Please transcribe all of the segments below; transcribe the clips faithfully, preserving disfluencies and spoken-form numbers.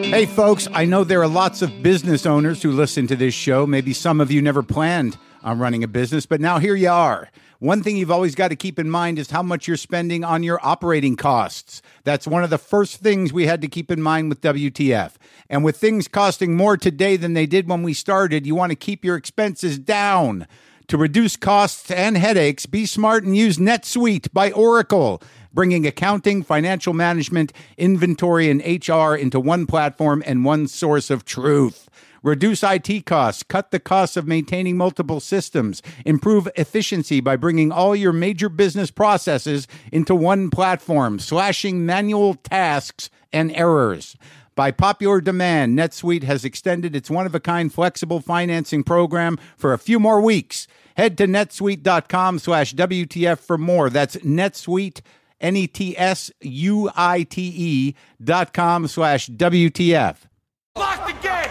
Hey, folks, I know there are lots of business owners who listen to this show. Maybe some of you never planned on running a business, but now here you are. One thing you've always got to keep in mind is how much you're spending on your operating costs. That's one of the first things we had to keep in mind with W T F. And with things costing more today than they did when we started, you want to keep your expenses down. To reduce costs and headaches, be smart and use NetSuite by Oracle, bringing accounting, financial management, inventory, and H R into one platform and one source of truth. Reduce I T costs, cut the costs of maintaining multiple systems, improve efficiency by bringing all your major business processes into one platform, slashing manual tasks and errors. By popular demand, NetSuite has extended its one-of-a-kind flexible financing program for a few more weeks. Head to netsuite.com slash WTF for more. That's NetSuite, N E T S U I T E dot com slash W T F. Lock the gate!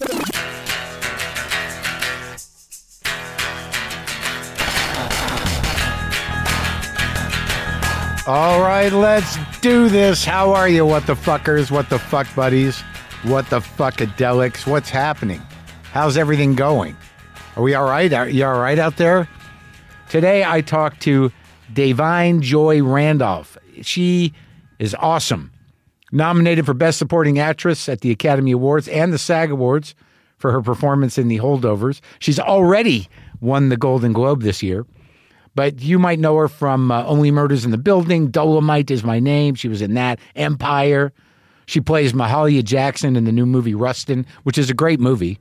All right, let's do this. How are you, what the fuckers, what the fuck buddies, what the fuckadelics? What's happening? How's everything going? Are we all right? Are you all right out there? Today I talked to Da'Vine Joy Randolph. She is awesome. Nominated for Best Supporting Actress at the Academy Awards and the SAG Awards for her performance in The Holdovers. She's already won the Golden Globe this year. But you might know her from uh, Only Murders in the Building, Dolomite Is My Name. She was in that. Empire. She plays Mahalia Jackson in the new movie Rustin, which is a great movie.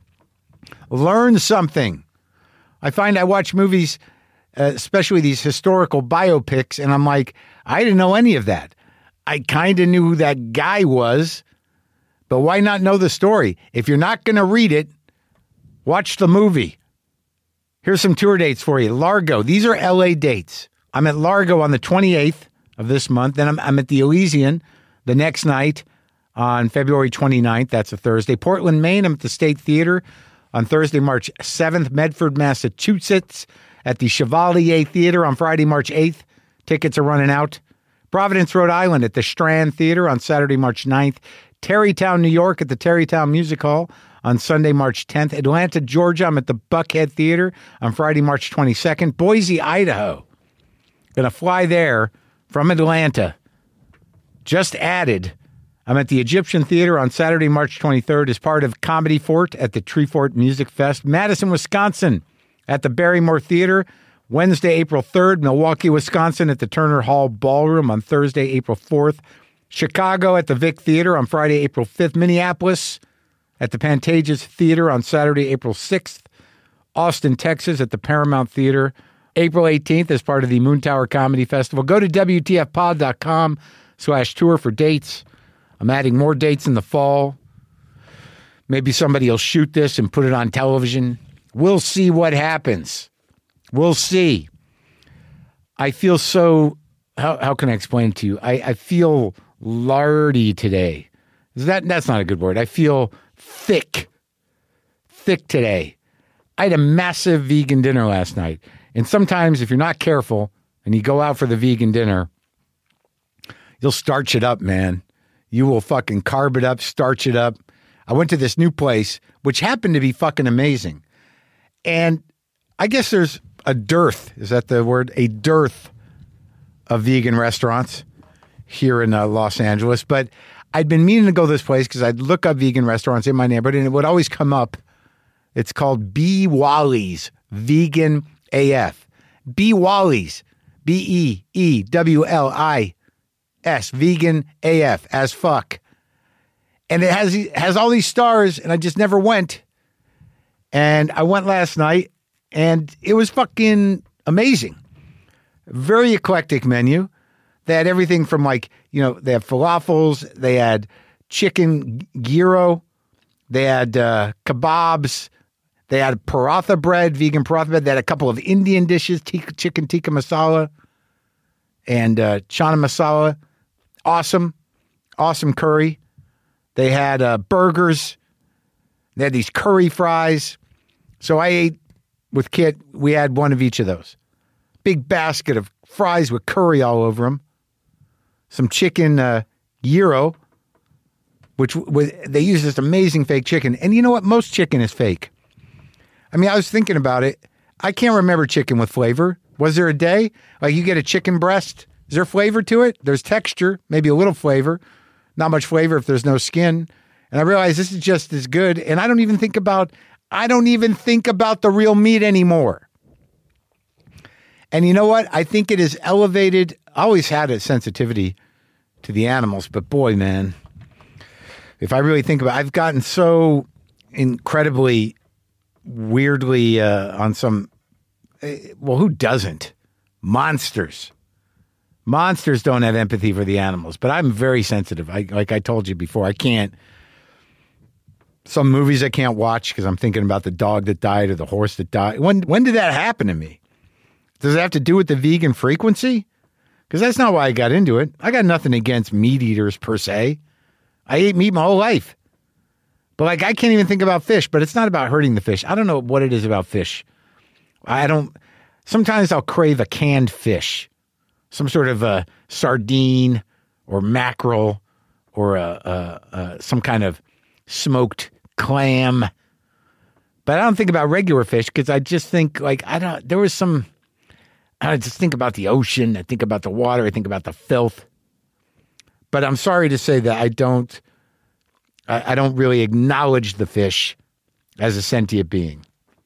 Learn something. I find I watch movies, uh, especially these historical biopics, and I'm like, I didn't know any of that. I kind of knew who that guy was, but why not know the story? If you're not going to read it, watch the movie. Here's some tour dates for you. Largo. These are L A dates. I'm at Largo on the twenty-eighth of this month. Then I'm, I'm at the Elysian the next night on February twenty-ninth. That's a Thursday. Portland, Maine. I'm at the State Theater on Thursday, March seventh. Medford, Massachusetts at the Chevalier Theater on Friday, March eighth. Tickets are running out. Providence, Rhode Island at the Strand Theater on Saturday, March ninth. Tarrytown, New York at the Tarrytown Music Hall on Sunday, March tenth. Atlanta, Georgia, I'm at the Buckhead Theater on Friday, March twenty-second. Boise, Idaho. Gonna fly there from Atlanta. Just added. I'm at the Egyptian Theater on Saturday, March twenty-third as part of Comedy Fort at the Treefort Music Fest. Madison, Wisconsin at the Barrymore Theater. Wednesday, April third. Milwaukee, Wisconsin at the Turner Hall Ballroom on Thursday, April fourth. Chicago at the Vic Theater on Friday, April fifth. Minneapolis at the Pantages Theater on Saturday, April sixth. Austin, Texas at the Paramount Theater, April eighteenth as part of the Moon Tower Comedy Festival. Go to W T F pod dot com slash tour for dates. I'm adding more dates in the fall. Maybe somebody will shoot this and put it on television. We'll see what happens. We'll see. I feel so, how, how can I explain to you? I, I feel lardy today. Is that That's not a good word. I feel thick. Thick today. I had a massive vegan dinner last night. And sometimes if you're not careful and you go out for the vegan dinner, you'll starch it up, man. You will fucking carb it up, starch it up. I went to this new place, which happened to be fucking amazing. And I guess there's a dearth, is that the word? A dearth of vegan restaurants here in uh, Los Angeles. But I'd been meaning to go to this place because I'd look up vegan restaurants in my neighborhood and it would always come up. It's called B. Wally's Vegan A F. B. Wally's, B E E W L I S, Vegan A F, as fuck. And it has, it has all these stars and I just never went. And I went last night and it was fucking amazing. Very eclectic menu. They had everything from like, you know, they have falafels, they had chicken gyro, they had uh, kebabs, they had paratha bread, vegan paratha bread. They had a couple of Indian dishes, tikka, chicken tikka masala and uh, chana masala. Awesome. Awesome curry. They had uh, burgers. They had these curry fries. So I ate with Kit. We had one of each of those. Big basket of fries with curry all over them. Some chicken uh, gyro. which was, they use this amazing fake chicken. And you know what? Most chicken is fake. I mean, I was thinking about it. I can't remember chicken with flavor. Was there a day? Like you get a chicken breast. Is there flavor to it? There's texture, maybe a little flavor. Not much flavor if there's no skin. And I realize this is just as good. And I don't even think about, I don't even think about the real meat anymore. And you know what? I think it is elevated. I always had a sensitivity to the animals, but boy, man, if I really think about it, I've gotten so incredibly, weirdly uh, on some, well, who doesn't? Monsters. Monsters don't have empathy for the animals, but I'm very sensitive. I, like I told you before, I can't, some movies I can't watch because I'm thinking about the dog that died or the horse that died. When, when did that happen to me? Does it have to do with the vegan frequency? Because that's not why I got into it. I got nothing against meat eaters per se. I ate meat my whole life. But like, I can't even think about fish, but it's not about hurting the fish. I don't know what it is about fish. I don't, sometimes I'll crave a canned fish, some sort of a sardine or mackerel or a, a, a some kind of smoked clam. But I don't think about regular fish because I just think like, I don't, there was some, I just think about the ocean. I think about the water. I think about the filth. But I'm sorry to say that I don't, I, I don't really acknowledge the fish as a sentient being.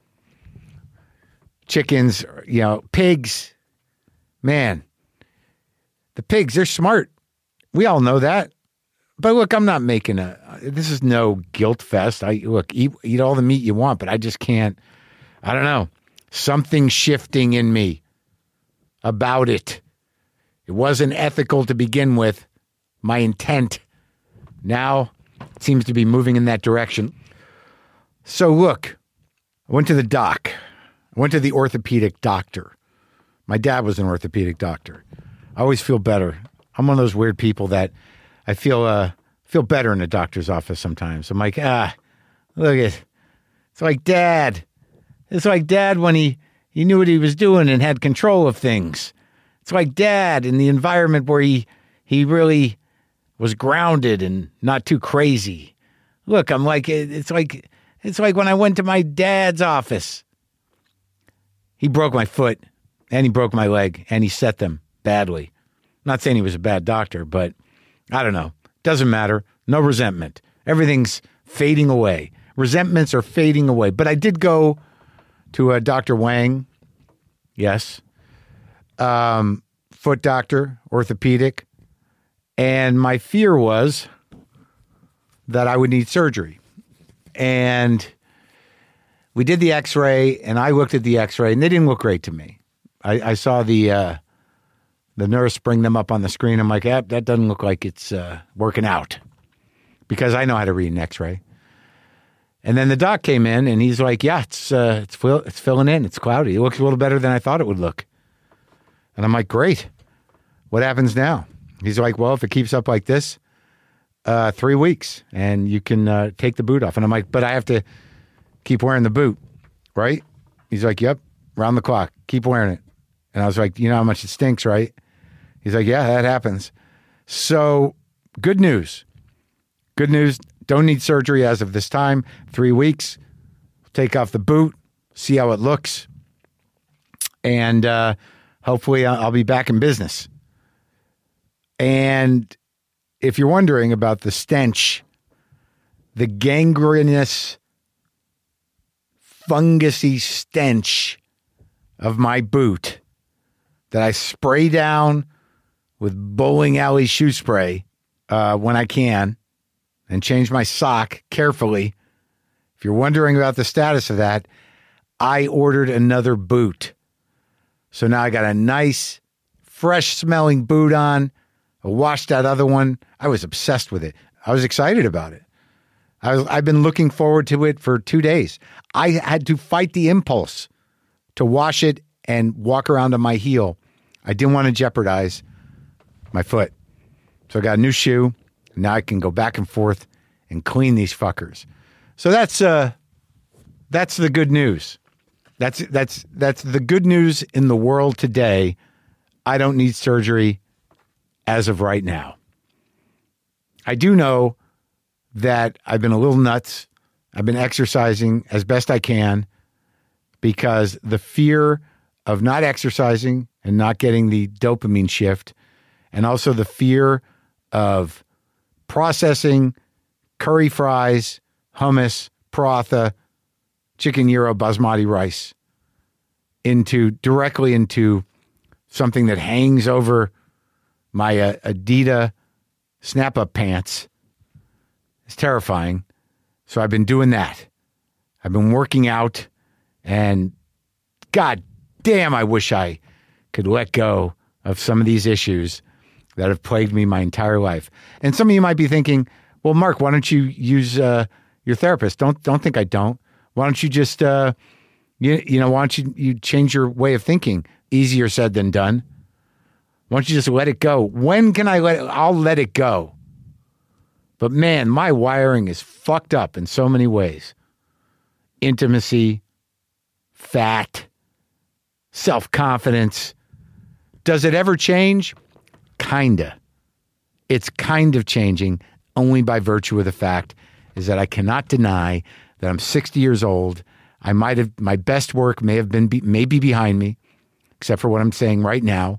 Chickens, you know, pigs, man, the pigs, they're smart. We all know that. But look, I'm not making a, this is no guilt fest. I look, eat, eat all the meat you want, but I just can't, I don't know, something shifting in me about it. It wasn't ethical to begin with. My intent now seems to be moving in that direction. So look, I went to the doc. I went to the orthopedic doctor. My dad was an orthopedic doctor. I always feel better. I'm one of those weird people that I feel uh, feel better in a doctor's office sometimes. I'm like, ah, look at, it's like Dad. It's like Dad when he, he knew what he was doing and had control of things. It's like Dad in the environment where he he really was grounded and not too crazy. Look, I'm like, it's like, it's like when I went to my dad's office. He broke my foot and he broke my leg and he set them badly. I'm not saying he was a bad doctor, but I don't know. Doesn't matter. No resentment. Everything's fading away. Resentments are fading away. But I did go to uh, Doctor Wang. Yes. Um, foot doctor, orthopedic. And my fear was that I would need surgery. And we did the x-ray, and I looked at the x-ray, and they didn't look great to me. I, I saw the uh, the nurse bring them up on the screen. I'm like, eh, that doesn't look like it's uh, working out. Because I know how to read an x-ray. And then the doc came in, and he's like, yeah, it's uh, it's, fill, it's filling in. It's cloudy. It looks a little better than I thought it would look. And I'm like, great. What happens now? He's like, well, if it keeps up like this, uh, three weeks, and you can uh, take the boot off. And I'm like, but I have to keep wearing the boot, right? He's like, yep, round the clock. Keep wearing it. And I was like, you know how much it stinks, right? He's like, yeah, that happens. So good news. Good news. Don't need surgery as of this time. Three weeks. Take off the boot. See how it looks. And uh, hopefully I'll be back in business. And if you're wondering about the stench, the gangrenous, fungusy stench of my boot that I spray down with bowling alley shoe spray uh, when I can and change my sock carefully. If you're wondering about the status of that, I ordered another boot. So now I got a nice, fresh smelling boot on. I washed that other one. I was obsessed with it. I was excited about it. I was, I've been looking forward to it for two days. I had to fight the impulse to wash it and walk around on my heel. I didn't want to jeopardize my foot. So I got a new shoe. Now I can go back and forth and clean these fuckers. So that's uh, that's the good news. That's that's that's the good news in the world today. I don't need surgery as of right now. I do know that I've been a little nuts. I've been exercising as best I can because the fear of not exercising and not getting the dopamine shift, and also the fear of processing curry fries, hummus, paratha, chicken gyro, basmati rice into directly into something that hangs over my uh, Adidas snap-up pants. It's terrifying. So I've been doing that. I've been working out, and God damn, I wish I could let go of some of these issues that have plagued me my entire life. And some of you might be thinking, well, Mark, why don't you use uh, your therapist? Don't don't think I don't. Why don't you just, uh, you, you know, why don't you, you change your way of thinking? Easier said than done. Why don't you just let it go? When can I let it? I'll let it go. But man, my wiring is fucked up in so many ways. Intimacy, fat, self-confidence. Does it ever change? Kinda. It's kind of changing only by virtue of the fact is that I cannot deny that I'm sixty years old. I might have, my best work may have been, be, may be behind me, except for what I'm saying right now.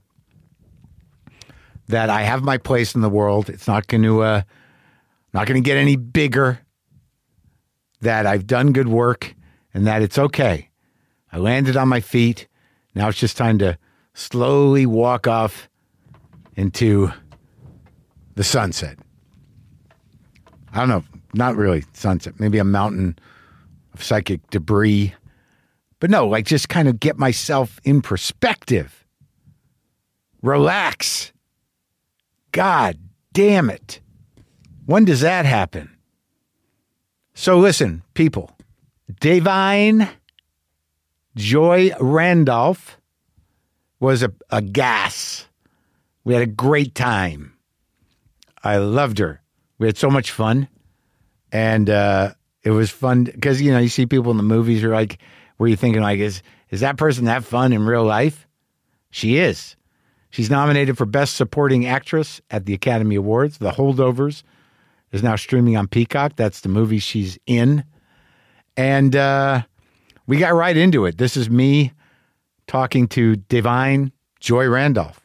That I have my place in the world. It's not going to, uh, not going to get any bigger. That I've done good work and that it's okay. I landed on my feet. Now it's just time to slowly walk off into the sunset. I don't know, not really sunset, maybe a mountain of psychic debris. But no, like just kind of get myself in perspective. Relax. God damn it. When does that happen? So listen, people, Da'Vine Joy Randolph was a, a gas. We had a great time. I loved her. We had so much fun. And uh, it was fun because, you know, you see people in the movies who are like, where you're thinking like, is, is that person that fun in real life? She is. She's nominated for Best Supporting Actress at the Academy Awards. The Holdovers is now streaming on Peacock. That's the movie she's in. And uh, we got right into it. This is me talking to Da'Vine Joy Randolph.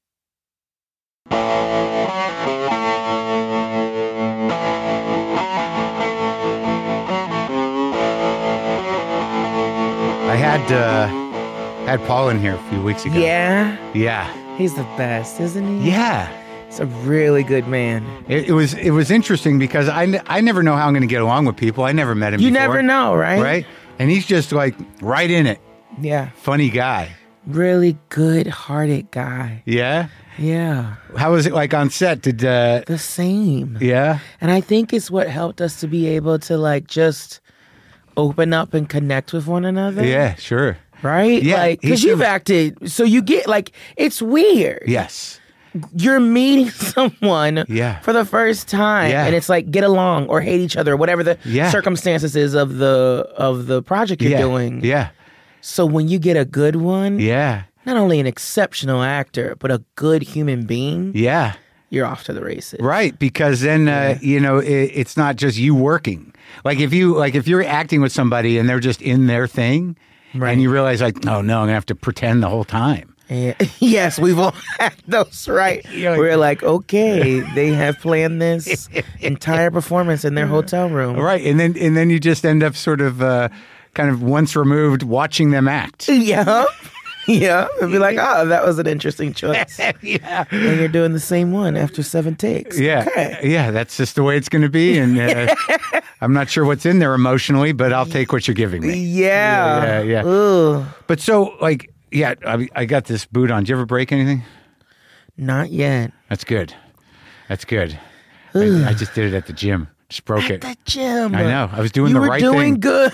I had uh, had Paul in here a few weeks ago. Yeah? Yeah. He's the best, isn't he? Yeah. He's a really good man. It, it was it was interesting because I, I never know how I'm going to get along with people. I never met him You before. never know, right? Right? And he's just like right in it. Yeah. Funny guy. Really good-hearted guy. Yeah? Yeah. How was it like on set? Did uh The same. Yeah? And I think it's what helped us to be able to like just open up and connect with one another. Yeah, sure. Right? Yeah, Like, he because you've seems- acted, so you get like, it's weird. Yes. You're meeting someone Yeah. for the first time, Yeah. and it's like get along or hate each other, whatever the Yeah. circumstances is of the of the project you're yeah. doing. Yeah. So when you get a good one, Yeah. not only an exceptional actor, but a good human being, Yeah. you're off to the races. Right, because then uh, you know it, it's not just you working. Like if you like if you're acting with somebody and they're just in their thing, Right. and you realize like, oh no, I'm gonna have to pretend the whole time. Yeah. Yes, we've all had those, right? You're like- We're like, okay, they have planned this entire performance in their hotel room. Right, and then and then you just end up sort of uh, kind of once removed watching them act. Yeah. Yeah. And be like, oh, that was an interesting choice. yeah, And you're doing the same one after seven takes. yeah, Okay. yeah. That's just the way it's going to be, and uh, I'm not sure what's in there emotionally, but I'll take what you're giving me. Yeah. Yeah, yeah. Ugh. But so like, yeah, I, I got this boot on. Did you ever break anything? Not yet. That's good. That's good. I, I just did it at the gym. Just broke At it. the gym. I know. I was doing you the were right doing thing. good.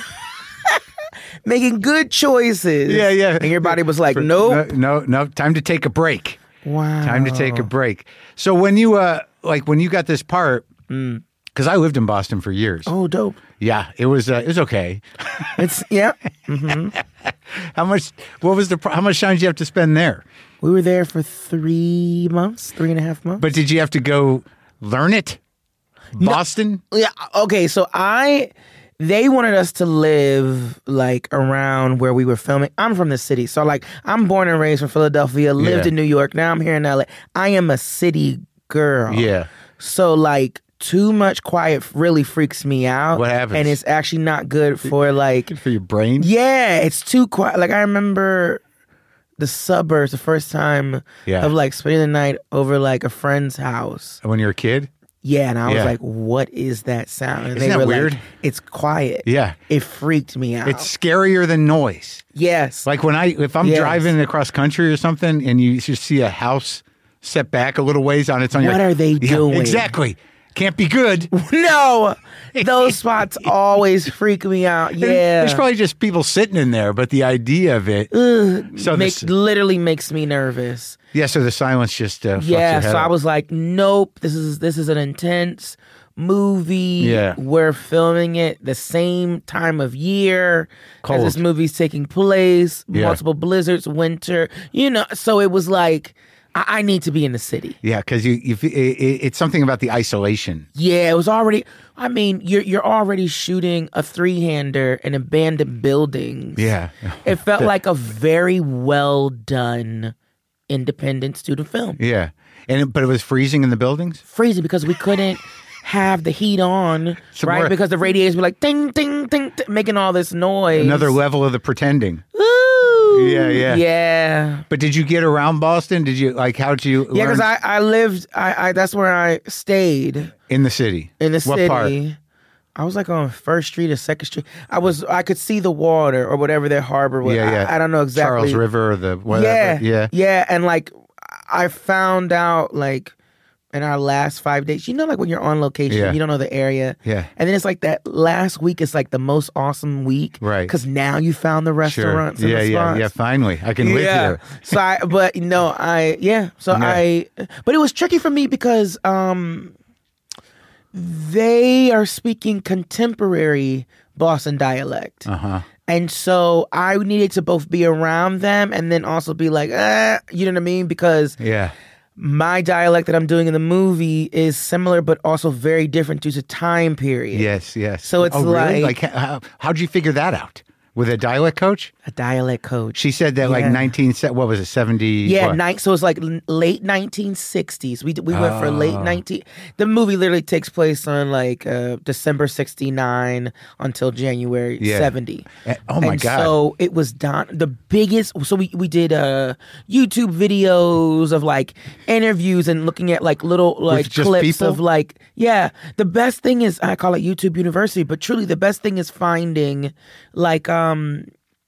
Making good choices. Yeah, yeah. And your body was like, For- nope. No, no, no. Time to take a break. Wow. Time to take a break. So when you, uh, like when you got this part, because I lived in Boston for years. Oh, dope. Yeah, it was, uh, it was okay. It's, yeah. How much, what was the, pro- how much time did you have to spend there? We were there for three months, three and a half months. But did you have to go learn it? Boston? Yeah. Okay. So I, they wanted us to live like around where we were filming. I'm from the city, so like I'm born and raised from Philadelphia. Lived Yeah. in New York. Now I'm here in L A. I am a city girl. Yeah. So like too much quiet really freaks me out. What happens? And it's actually not good for like. For your brain? Yeah, it's too quiet. Like I remember the suburbs the first time Yeah. of like spending the night over like a friend's house. When you're a kid? Yeah, and I was Yeah. like, "What is that sound?" And Isn't they that were weird? like, "It's quiet." Yeah. It freaked me out. It's scarier than noise. yes, Like when I, if I'm Yes. driving across country or something and you just see a house set back a little ways on its own. you're What like, are they yeah, doing? Exactly. Can't be good. no, those spots always freak me out. Yeah, There's probably just people sitting in there, but the idea of it. so makes this, literally makes me nervous. yeah, so the silence just uh, fucks Yeah, your head so I up. was like, "Nope, this is this is an intense movie. Yeah. We're filming it the same time of year Cold. as this movie's taking place. Yeah. Multiple blizzards, winter. You know, so it was like." I I need to be in the city. Yeah, because you, you, it, it- it's something about the isolation. Yeah, it was already. I mean, you're you're already shooting a three hander in abandoned buildings. Yeah. It felt like a very well done independent student film. Yeah, and it, but it was freezing in the buildings. Freezing because we couldn't have the heat on, Some right? more- Because the radiators were like ding, ding, ding, ding, making all this noise. Another level of the pretending. Ooh. Yeah, yeah. Yeah. But did you get around Boston? Did you like? How did you? Yeah, learn because I, I lived, I, I that's where I stayed in the city. in the What city. part? I was like on First Street or Second Street. I was, I could see the water or whatever their harbor was. Yeah, yeah. I, I don't know exactly. Charles River or the whatever. Yeah, Yeah. yeah. And like, I found out like in our last five days, you know, like when you're on location, Yeah. you don't know the area. Yeah. And then it's like that last week is like the most awesome week. Right. Because now you found the Sure. restaurants and Yeah, the yeah, spots. yeah. Finally, I can live Yeah. here. So I, but no, I, yeah. So Yeah. I, but it was tricky for me because um, they are speaking contemporary Boston dialect. Uh huh. And so I needed to both be around them and then also be like, eh, you know what I mean? Because Yeah. my dialect that I'm doing in the movie is similar, but also very different due to time period. Yes. Yes. So it's oh, really? like- like how, how'd you figure that out? With a dialect coach? A dialect coach. She said that like Yeah. nineteen. se- What was it? Seventy. Yeah, what? ni- so it's like l- late nineteen sixties. We d- we went for late Oh. nineteen. The movie literally takes place on like uh, December sixty-nine until January Yeah. seventy. Eh, oh my and God. So it was Don the biggest. So we we did uh YouTube videos of like interviews and looking at like little like just clips people? of like yeah. The best thing is I call it YouTube University, but truly the best thing is finding like um.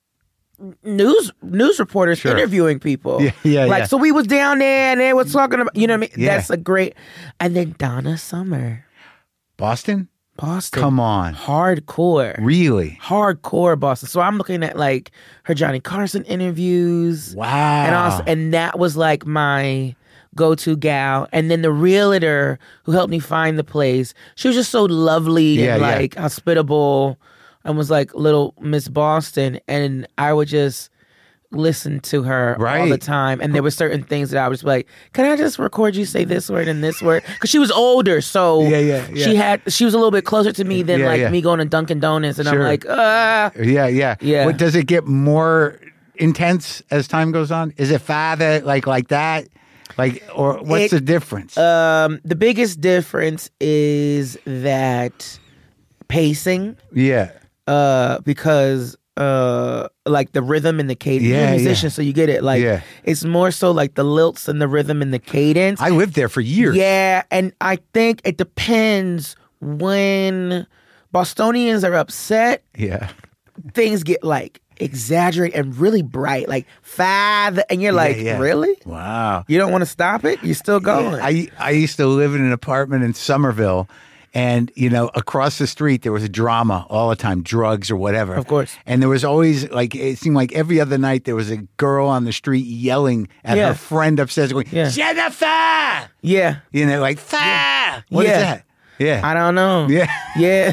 news news reporters Sure. interviewing people. Yeah, yeah, Like yeah. so we was down there and they was talking about you know what I mean? Yeah. That's a great and then Donna Summer. Boston? Boston. Come on. Hardcore. Really? Hardcore Boston. So I'm looking at like her Johnny Carson interviews. Wow. And also and that was like my go-to gal. And then the realtor who helped me find the place, she was just so lovely Yeah, and yeah. like hospitable and was like little Miss Boston. And I would just listen to her all the Right. time. And there were certain things that I was like, can I just record you say this word and this word? Because she was older. So Yeah, yeah, yeah. she had she was a little bit closer to me than Yeah, like yeah. me going to Dunkin' Donuts. And I'm Sure. like, ah. Yeah, yeah. Yeah. What, does it get more intense as time goes on? Is it father like like that? Like, or what's It- the difference? Um, the biggest difference is that pacing, yeah. uh, because uh, like the rhythm and the cadence. You're Yeah, a musician, yeah. so you get it. Like Yeah. it's more so like the lilts and the rhythm and the cadence. I lived there for years. Yeah, and I think it depends when Bostonians are upset, Yeah. things get like exaggerate and really bright, like five, and you're like, yeah. really? Wow. You don't want to stop it? You're still going. I I used to live in an apartment in Somerville, and you know, across the street there was a drama all the time, drugs or whatever. Of course. And there was always like it seemed like every other night there was a girl on the street yelling at Yeah. her friend upstairs, going, Yeah. "Jennifer!" yeah, You know, like "Fa!" What is Yeah. that? Yeah. I don't know. yeah. Yeah.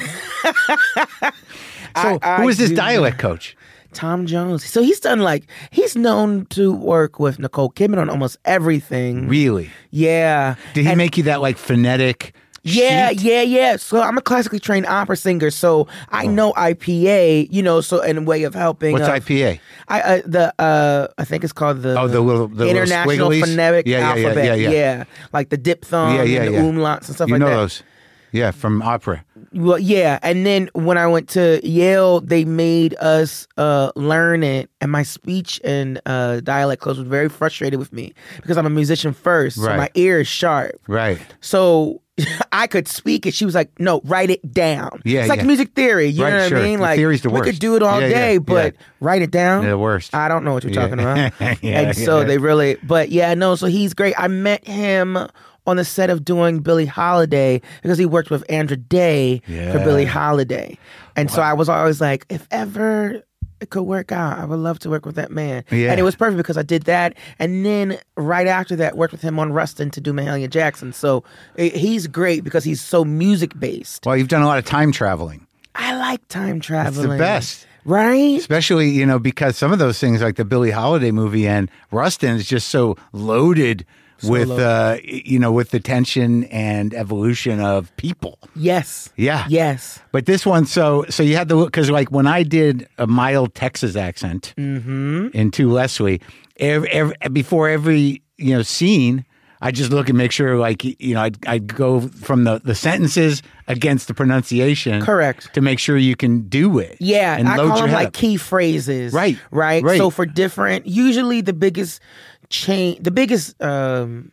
So I- who I is this do- dialect coach? Tom Jones. So he's done like, he's known to work with Nicole Kidman on almost everything. Really? Yeah. Did he And make you that like phonetic? Yeah, sheet? yeah, yeah. So I'm a classically trained opera singer, so I know I P A, you know, so in a way of helping. What's uh, I P A? I uh, the uh I think it's called the Oh, the little- the little International squigglies? Phonetic Yeah, yeah, yeah, Alphabet. yeah, yeah. Like the diphthong Yeah, yeah, and the yeah. umlauts and stuff You like know that. those? Yeah, from opera. Well, yeah, and then when I went to Yale, they made us uh, learn it, and my speech and uh, dialect coach was very frustrated with me because I'm a musician first, so Right. my ear is sharp. Right. So I could speak it. She was like, "No, write it down." Yeah, it's like yeah. music theory. You Right, know what sure. I mean? The Like theory's the we worst. could do it all Yeah, yeah, day, but yeah. write it down. They're the worst. I don't know what you're Yeah. talking about. Yeah, and so yeah. they really, but yeah, no. So he's great. I met him on the set of doing Billie Holiday because he worked with Andra Day for Yeah. Billie Holiday, and so I was always like, if ever it could work out, I would love to work with that man. Yeah. And it was perfect because I did that, and then right after that, worked with him on Rustin to do Mahalia Jackson. So eh, he's great because he's so music based. Well, you've done a lot of time traveling. I like time It's traveling. the best. Right? Especially, you know, because some of those things like the Billie Holiday movie and Rustin is just so loaded with, loaded. uh, you know, with the tension and evolution of people. Yes. Yeah. Yes. But this one, so so you had the because like when I did a mild Texas accent Mm-hmm. in To Leslie, every, every, before every you know scene, I just look and make sure like you know I'd, I'd go from the, the sentences against the pronunciation, Correct. to make sure you can do it. Yeah, and I load call your them head like up. key phrases. Right, Right. right. So for different, usually the biggest change, the biggest um,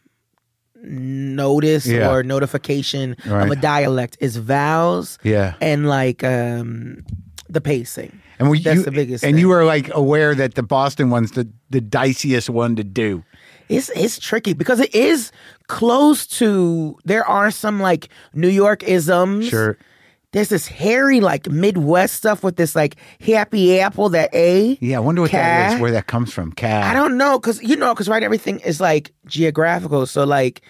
notice Yeah. or notification Right. of a dialect is vowels. Yeah. And like um, the pacing. And were That's you, the biggest And thing. you were like aware that the Boston one's the the diciest one to do. It's it's tricky because it is close to. There are some like New York isms. Sure. There's this hairy like Midwest stuff with this like happy apple, that A. Yeah, I wonder what that Cat. is, where that comes from. Cat. I don't know because you know because right everything is like geographical. So like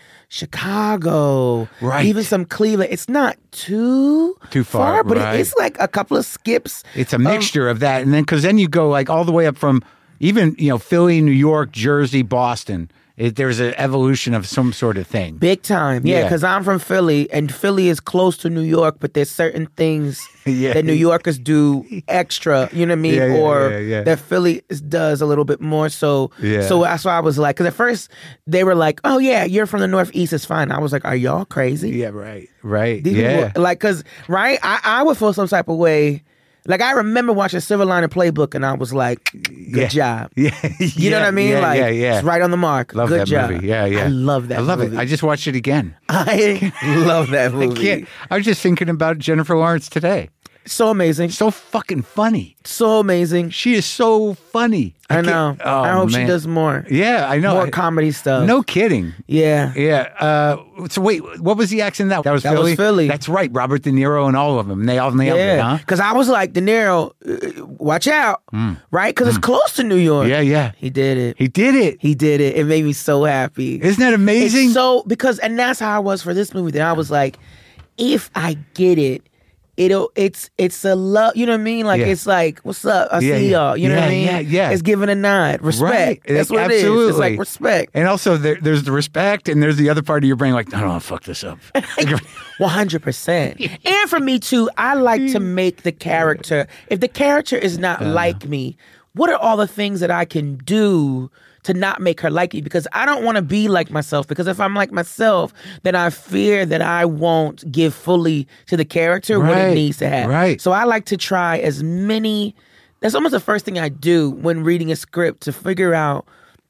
Chicago, Right. Even some Cleveland. It's not too Too far, but right. it is like a couple of skips. It's a mixture of that, and then because then you go like all the way up from even you know Philly, New York, Jersey, Boston. It, there's an evolution of some sort of thing. Big time, yeah. Yeah. Because I'm from Philly, and Philly is close to New York, but there's certain things Yeah. that New Yorkers do extra. You know what I mean? Yeah, yeah, or yeah, yeah. that Philly is- does a little bit more. So, Yeah. so that's why I was like, because at first they were like, "Oh yeah, you're from the Northeast, it's fine." I was like, "Are y'all crazy?" Yeah, right, right. These yeah, people, like, because right, I, I would feel some type of way. Like I remember watching Silver Lining Playbook, and I was like, "Good Yeah. job." yeah. You know what I mean? Yeah, like, yeah, yeah. it's right on the mark. Love Good that job. movie. Yeah, yeah. I love that. I love movie. it. I just watched it again. I love that I movie. can't. I was just thinking about Jennifer Lawrence today. So amazing. So fucking funny. So amazing. She is so funny. I, can't- know. Oh, I hope man. she does more. Yeah, I know. More I- comedy stuff. No kidding. Yeah. Yeah. Uh, so wait, what was the accent that? That was That was Philly. Philly. That's right. Robert De Niro and all of them. They all nailed it, Yeah. huh? Because I was like, De Niro, uh, watch out. Right? Because it's close to New York. Yeah, yeah. He did it. He did it. He did it. It made me so happy. Isn't that amazing? It's so, because, and that's how I was for this movie. That I was like, if I get it, it'll, it's, it's a love, you know what I mean? Like, Yeah. it's like, what's up? I Yeah, see yeah. y'all. You know what I Yeah, mean? yeah, yeah. It's giving a nod. Respect. Right. That's what it is. It's Absolutely. like respect. And also, there, there's the respect, and there's the other part of your brain like, I don't want to fuck this up. one hundred percent. And for me too, I like to make the character, if the character is not like me, what are all the things that I can do to not make her like me? Because I don't want to be like myself, because if I'm like myself, then I fear that I won't give fully to the character what it Right, needs to have. right. So I like to try as many, that's almost the first thing I do when reading a script, to figure out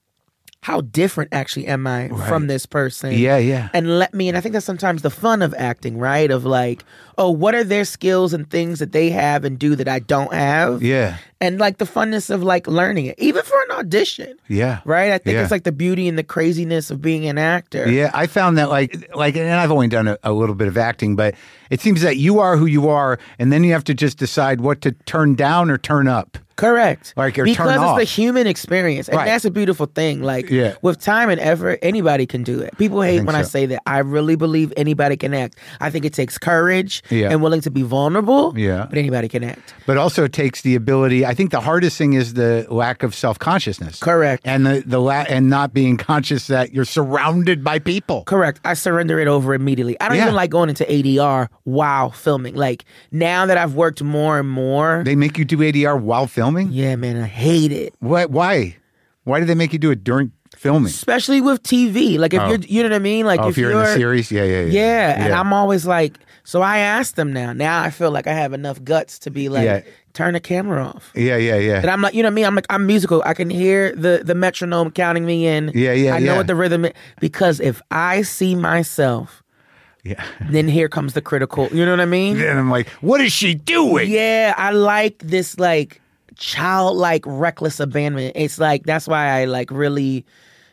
how different actually am I from this person. Yeah, yeah. And let me, and I think that's sometimes the fun of acting, right? Of like, oh, what are their skills and things that they have and do that I don't have? Yeah. And like the funness of like learning it, even for an audition. Yeah. Right? I think Yeah. it's like the beauty and the craziness of being an actor. Yeah, I found that like like, and I've only done a, a little bit of acting, but it seems that you are who you are, and then you have to just decide what to turn down or turn up. Correct. Like, or because turn it's off. the human experience. And Right. that's a beautiful thing. Like, Yeah. with time and effort, anybody can do it. People hate think when I so. say that. I really believe anybody can act. I think it takes courage Yeah. and willing to be vulnerable, Yeah. but anybody can act. But also it takes the ability. I think the hardest thing is the lack of self-consciousness. Correct. And the, the la- and not being conscious that you're surrounded by people. Correct. I surrender it over immediately. I don't Yeah. even like going into A D R while filming. Like, now that I've worked more and more, They make you do A D R while filming? yeah, man, I hate it. What? Why? Why do they make you do it during filming? Especially with T V. Like, if Oh. you're, you know what I mean? Like, Oh, if, if you're in a series? Yeah, yeah, yeah. Yeah, and I'm always like, so I asked them now. Now I feel like I have enough guts to be like, Yeah. turn the camera off. Yeah, yeah, yeah. And I'm like, you know what I mean? I'm like, I'm musical. I can hear the the metronome counting me in. Yeah, yeah, I know yeah. what the rhythm is. Because if I see myself, Yeah. then here comes the critical. You know what I mean? And I'm like, what is she doing? Yeah, I like this like childlike reckless abandonment. It's like that's why I like really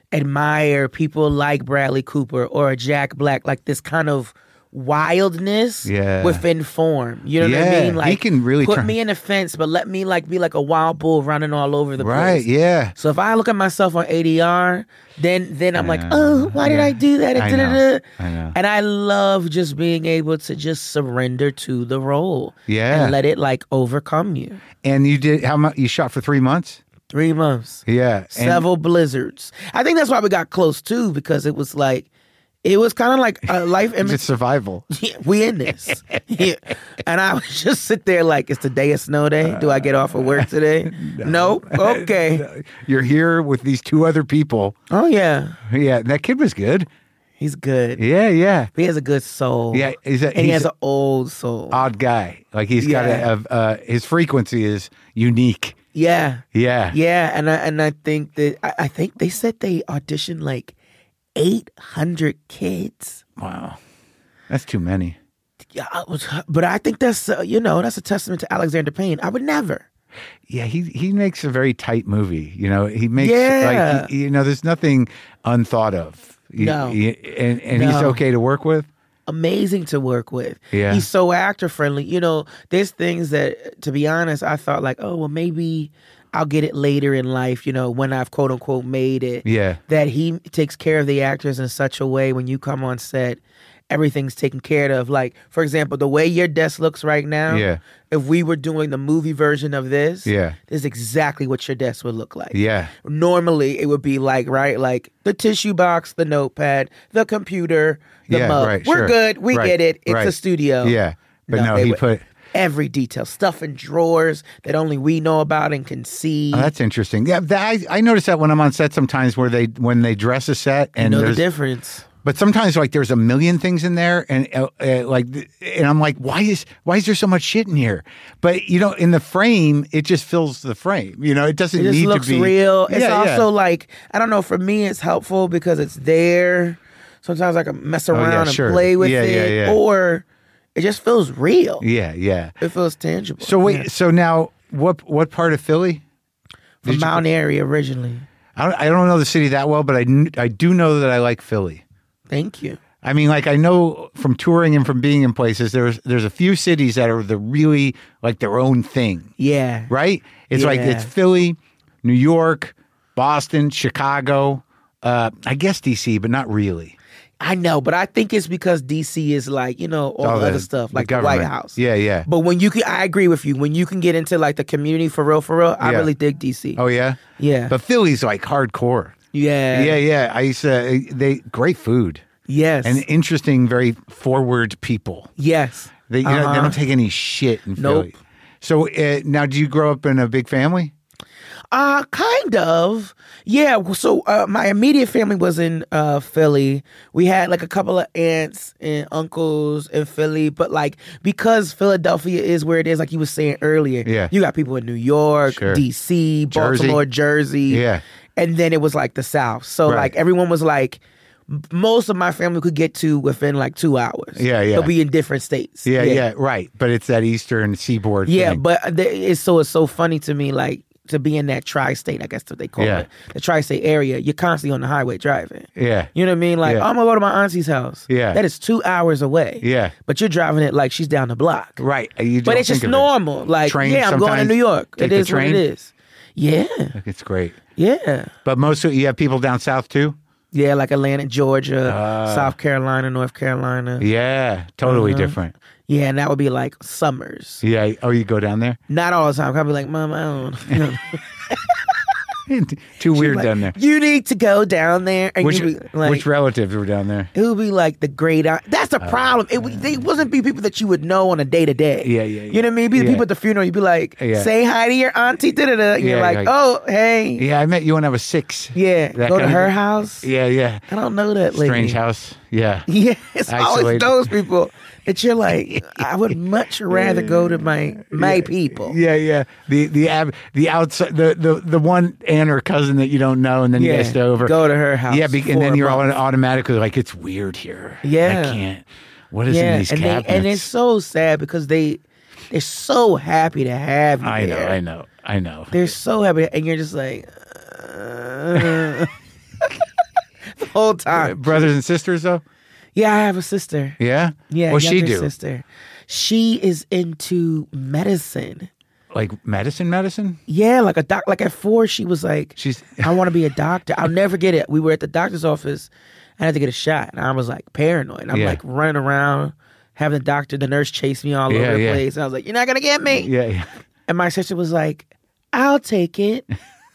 admire people like Bradley Cooper or Jack Black, like this kind of wildness Yeah. within form. You know what Yeah, I mean? he Like can really put turn- me in a fence, but let me like be like a wild bull running all over the Right, place. yeah. So if I look at myself on A D R, then then I'm like, know. oh, why did Yeah. I do that? And, I know. da-da-da. I know. And I love just being able to just surrender to the role. Yeah. And let it like overcome you. And you did, how much? You shot for three months? Three months. Yeah. And- Several blizzards. I think that's why we got close too, because it was like, it was kind of like a life It's image. survival. Yeah, we in this. Yeah. And I would just sit there like, it's the day of snow day. Do I get off of work today? no. Okay. You're here with these two other people. Oh, yeah. Yeah, that kid was good. He's good. Yeah, yeah. He has a good soul. Yeah, he's a- and he he's has a- an old soul. Odd guy. Like he's got Yeah. a, a uh, his frequency is unique. yeah. Yeah. Yeah. And I, and I think that, I, I think they said they auditioned like eight hundred kids. Wow. That's too many. Yeah, I was, but I think that's uh, you know that's a testament to Alexander Payne. I would never. Yeah, he he makes a very tight movie. You know, he makes Yeah. like he, you know, there's nothing unthought of. He- No. he- and and he's No. okay to work with. Amazing to work with. Yeah. He's so actor friendly. You know, there's things that, to be honest, I thought like, oh well, maybe I'll get it later in life. You know, when I've quote unquote made it. Yeah. That he takes care of the actors in such a way when you come on set, everything's taken care of. Like, for example, the way your desk looks right now. Yeah. If we were doing the movie version of this, Yeah. this is exactly what your desk would look like. Yeah. Normally, it would be like, right, like the tissue box, the notepad, the computer, the Yeah, mug. right, We're sure. good. We Right, get it. It's right. a studio. Yeah. But no, they he would- put every detail, stuff in drawers that only we know about and can see. Oh, that's interesting. Yeah, that, I I notice that when I'm on set sometimes where they when they dress a set you and know the there's difference. but sometimes like there's a million things in there and uh, uh, like and I'm like why is why is there so much shit in here? But you know in the frame it just fills the frame. You know it doesn't It just need looks to be real. It's Yeah, yeah. also like, I don't know, for me it's helpful because it's there. Sometimes I can mess around Oh, yeah, and sure. play with Yeah, it. yeah, yeah. Or it just feels real. Yeah, yeah. It feels tangible. So wait, Yeah. so now what what part of Philly? From Did you- Mount Airy originally. I don't, I don't know the city that well, but I kn- I do know that I like Philly. Thank you. I mean, like I know from touring and from being in places, there's there's a few cities that are the really like their own thing, Yeah. right? It's like Yeah. it's Philly, New York, Boston, Chicago, uh, I guess D C, but not really. I know, but I think it's because D C is like, you know, all All the the- other stuff, the like the, White government. House. Yeah, yeah. But when you can, I agree with you. When you can get into like the community for real, for real, I Yeah. really dig D C. Oh yeah, Yeah. But Philly's like hardcore. yeah. Yeah, yeah. I used to. They great food Yes. and interesting, very forward people. yes. They you know, they Uh-huh. don't take any shit in Nope. Philly. So uh, now, do you grow up in a big family? Uh, kind of. Yeah. So uh, my immediate family was in uh, Philly. We had like a couple of aunts and uncles in Philly, but like because Philadelphia is where it is, like you was saying earlier, Yeah. you got people in New York, Sure. D C, Jersey. Baltimore, Jersey. Yeah. And then it was like the South. So Right. like everyone was like, m- most of my family could get to within like two hours. Yeah, yeah. They'll be in different states. Yeah, yeah, right. But it's that eastern seaboard. Yeah, thing. but the- it's so it's so funny to me. Like to be in that tri-state, I guess what they call Yeah. it, the tri-state area, you're constantly on the highway driving. Yeah. You know what I mean? Like, Yeah. oh, I'm going to go to my auntie's house. Yeah. That is two hours away. Yeah. But you're driving it like she's down the block. Right. You But don't it's just think of it. normal. Like, Train yeah, I'm going to sometimes, New York. take It the is what train? it is. Yeah. It's great. Yeah. But most of you have people down south too? Yeah, like Atlanta, Georgia, Ah. South Carolina, North Carolina. Yeah. Totally Uh-huh. different. Yeah, and that would be like summers. Yeah. Oh, you go down there? Not all the time. I'd be like, Mom, I don't. You know. Too weird Like, down there. You need to go down there, and Which, you be like, which relatives were down there? it would be like the great aunt. That's the problem. It would. They wasn't be people that you would know on a day to day. Yeah, yeah, You know what I mean? Be the yeah. people at the funeral. You'd be like, Yeah. say hi to your auntie. Da da da. And you're Yeah, like, like- oh hey, Yeah, I met you when I was six. yeah. That Go to kind of her thing. house. Yeah, yeah. I don't know that lady. Strange house. Yeah. Yeah, it's always Isolated. those people that you're like, I would much rather go to my my people. Yeah, yeah. The the ab, the outside the, the the one aunt or cousin that you don't know, and then you Yeah. guys stay over. Go to her house. Yeah, be, and for then a you're all month. automatically like, it's weird here. Yeah. I can't. What is in Yeah, these and they, cabinets? and it's so sad because they they're so happy to have you I know, there. I know, I know. They're so happy, and you're just like uh, the whole time. Brothers and sisters, though. Yeah, I have a sister. Yeah. Yeah, What's she younger do? sister. She is into medicine. Like medicine, medicine. Yeah, like a doc. Like at four, she was like, She's I want to be a doctor. I'll never get it. We were at the doctor's office. I had to get a shot, and I was like paranoid. I'm Yeah. like running around, having the doctor, the nurse chase me all Yeah, over the yeah. place. And I was like, "You're not gonna get me." yeah, yeah. And my sister was like, "I'll take it.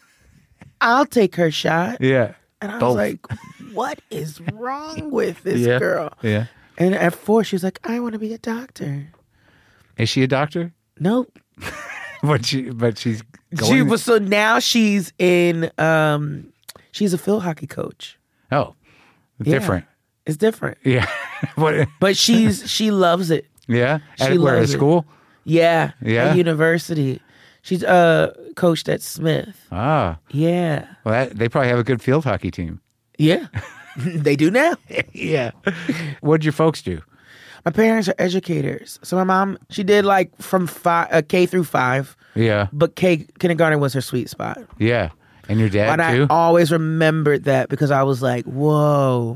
I'll take her shot." Yeah. And I Both. was like, "What is wrong with this Yeah. girl?" Yeah. And at four, she was like, "I want to be a doctor." Is she a doctor? Nope. But she, but she's going. She was so now she's in. Um, she's a field hockey coach. oh, Yeah. different. It's different, Yeah. what? but she's she loves it. Yeah. At, She where at loves it. school? Yeah, Yeah? at university. She's uh coached at Smith. Ah. Yeah, Well, that, they probably have a good field hockey team. yeah, they do now. Yeah. What'd your folks do? My parents are educators, so my mom she did like from five, uh, K through five, Yeah. but K kindergarten was her sweet spot. Yeah. And your dad And too? I always remembered that because I was like, whoa.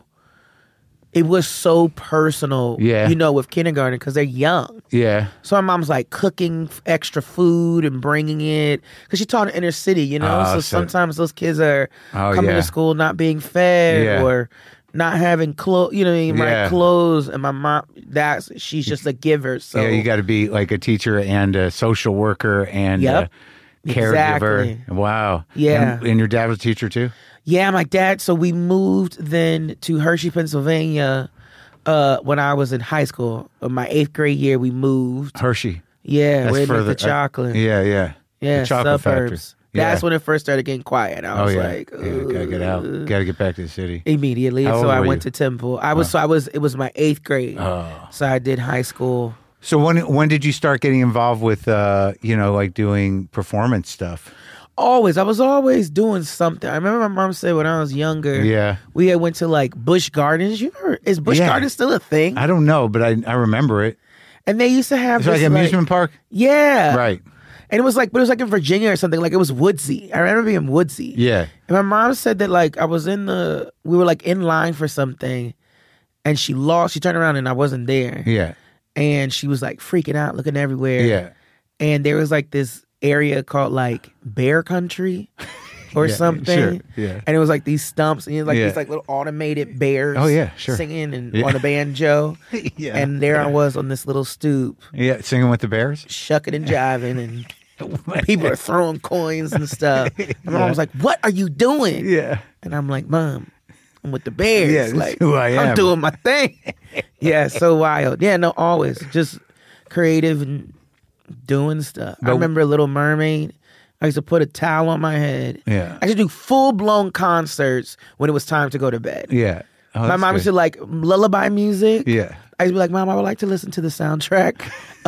It was so personal, Yeah. you know, with kindergarten because they're young. yeah. So my mom's like cooking f- extra food and bringing it because she taught in inner city, you know. Oh, so, so- sometimes those kids are Oh, coming yeah. to school not being fed Yeah. or not having clothes, you know, what I mean, Yeah. right clothes. And my mom, that's she's just a giver. So yeah, you got to be like a teacher and a social worker and Yep. a caregiver. Exactly. Wow. Yeah. And, and your dad was a teacher too? yeah, my dad. So we moved then to Hershey, Pennsylvania. Uh, when I was in high school, uh, my eighth grade year, we moved. Hershey. Yeah, That's where they make further- the chocolate. Uh, yeah, yeah. Yeah, The chocolate suburbs. factory. Yeah. That's when it first started getting quiet. I Oh was yeah. like, yeah, gotta get out. "Ugh." Gotta get back to the city. Immediately. How So old I were went you? to Temple. I was so I was it was my eighth grade. Oh. So I did high school. So when when did you start getting involved with uh, you know, like doing performance stuff? Always. I was always doing something. I remember my mom said when I was younger, Yeah. we had went to like Busch Gardens. You remember is Busch Yeah. Gardens still a thing? I don't know, but I I remember it. And they used to have It's like this, an amusement park? Yeah. Right. And it was like but it was like in Virginia or something. Like it was woodsy. I remember being woodsy. Yeah. And my mom said that like I was in the we were like in line for something and she lost she turned around and I wasn't there. Yeah. And she was like freaking out, looking everywhere. Yeah. And there was like this area called like Bear Country or Yeah, something. sure, yeah. And it was like these stumps and it was like Yeah. these like little automated bears. Oh, yeah, sure. Singing and Yeah. on a banjo. Yeah. And there I was on this little stoop, Yeah, singing with the Bears? shucking and jiving and people are throwing coins and stuff. And my mom was like, "What are you doing?" Yeah. And I'm like, "Mom, I'm with the Bears. Yeah, that's like who I am." I'm doing my thing." Yeah, so wild. Yeah, no, always just creative and doing stuff. I But- remember Little Mermaid. I used to put a towel on my head. Yeah. I used to do full blown concerts when it was time to go to bed. Yeah. Oh, My that's mom used good. to like lullaby music. Yeah. I used to be like, "Mom, I would like to listen to the soundtrack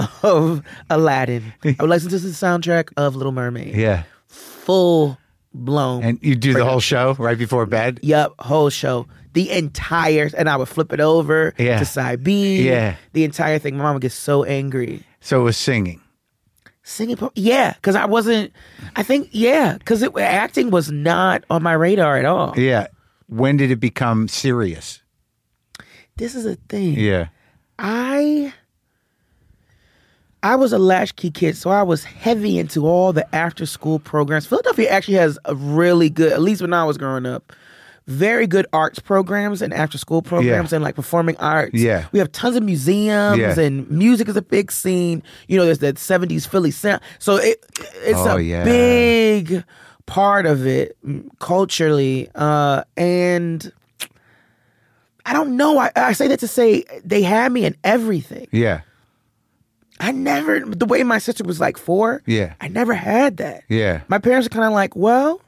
of Aladdin. I would listen to the soundtrack of Little Mermaid." Yeah. Full blown. And you do the whole show right before bed? Yup, whole show. The entire, and I would flip it over Yeah. to side B. Yeah. The entire thing. My mom would get so angry. So it was singing. Singing, po- yeah, because I wasn't. I think yeah, because acting was not on my radar at all. Yeah. When did it become serious? This is a thing. Yeah. I I was a latchkey kid, so I was heavy into all the after school programs. Philadelphia actually has a really good, at least when I was growing up, very good arts programs and after school programs Yeah. and like performing arts. Yeah. We have tons of museums Yeah. and music is a big scene. You know, there's that seventies Philly sound. So it it's Oh, a yeah. big part of it mm, culturally. Uh, and I don't know. I, I say that to say they had me in everything. Yeah. I never, the way my sister was like four, Yeah. I never had that. Yeah. My parents are kind of like, well,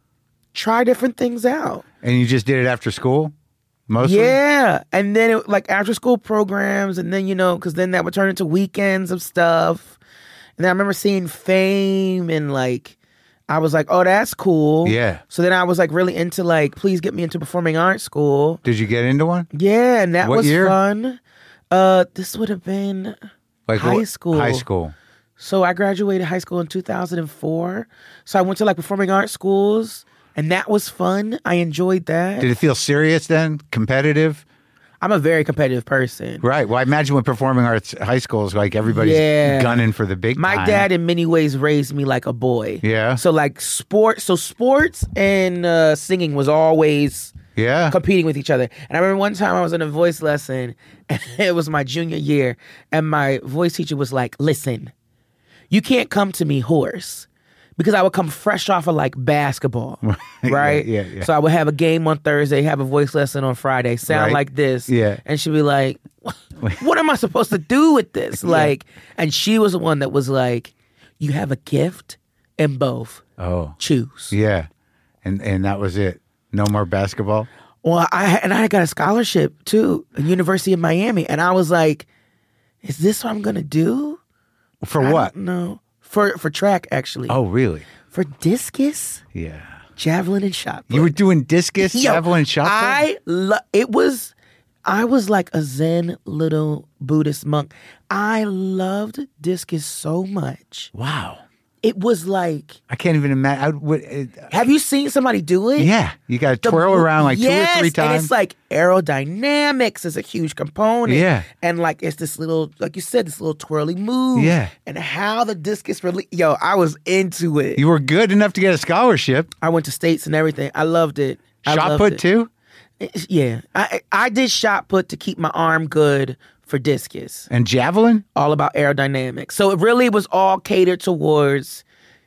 try different things out. And you just did it after school? Mostly? Yeah. And then it, like after school programs, and then, you know, because then that would turn into weekends of stuff. And then I remember seeing Fame and like, I was like, oh, that's cool. Yeah. So then I was like really into like, please get me into performing arts school. Did you get into one? Yeah. And that What was year? fun. Uh, This would have been Like high what- school. High school. So I graduated high school in two thousand four. So I went to like performing arts schools, and that was fun. I enjoyed that. Did it feel serious then? Competitive? I'm a very competitive person. Right. Well, I imagine when performing arts high school is like everybody's Yeah. gunning for the big My time. dad, in many ways, raised me like a boy. Yeah. So like sports, so sports and uh, singing was always Yeah. competing with each other. And I remember one time I was in a voice lesson, and it was my junior year, and my voice teacher was like, listen, you can't come to me hoarse. Because I would come fresh off of like basketball, right? Yeah, yeah, yeah. So I would have a game on Thursday, have a voice lesson on Friday, sound Right. like this. Yeah. And she'd be like, what am I supposed to do with this? Like, and she was the one that was like, you have a gift in both. Oh. Choose. Yeah. And and that was it. No more basketball? Well, I and I got a scholarship too, at University of Miami, and I was like, "Is this what I'm gonna do?" For what? No, for for track actually. Oh, really? For discus, Yeah. javelin, and shot put. You were doing discus, Yo, javelin, shot put? I lo- it was. I was like a Zen little Buddhist monk. I loved discus so much. Wow. It was like, I can't even imagine. I would, it, have you seen somebody do it? yeah. You got to The- twirl around like yes, two or three times. And it's like aerodynamics is a huge component. Yeah. And like it's this little, like you said, this little twirly move. Yeah. And how the discus really, yo, I was into it. you were good enough to get a scholarship. I went to states and everything. I loved it. I Shot loved put it. too? It's- Yeah. I I did shot put to keep my arm good for discus. And javelin? All about aerodynamics. So it really was all catered towards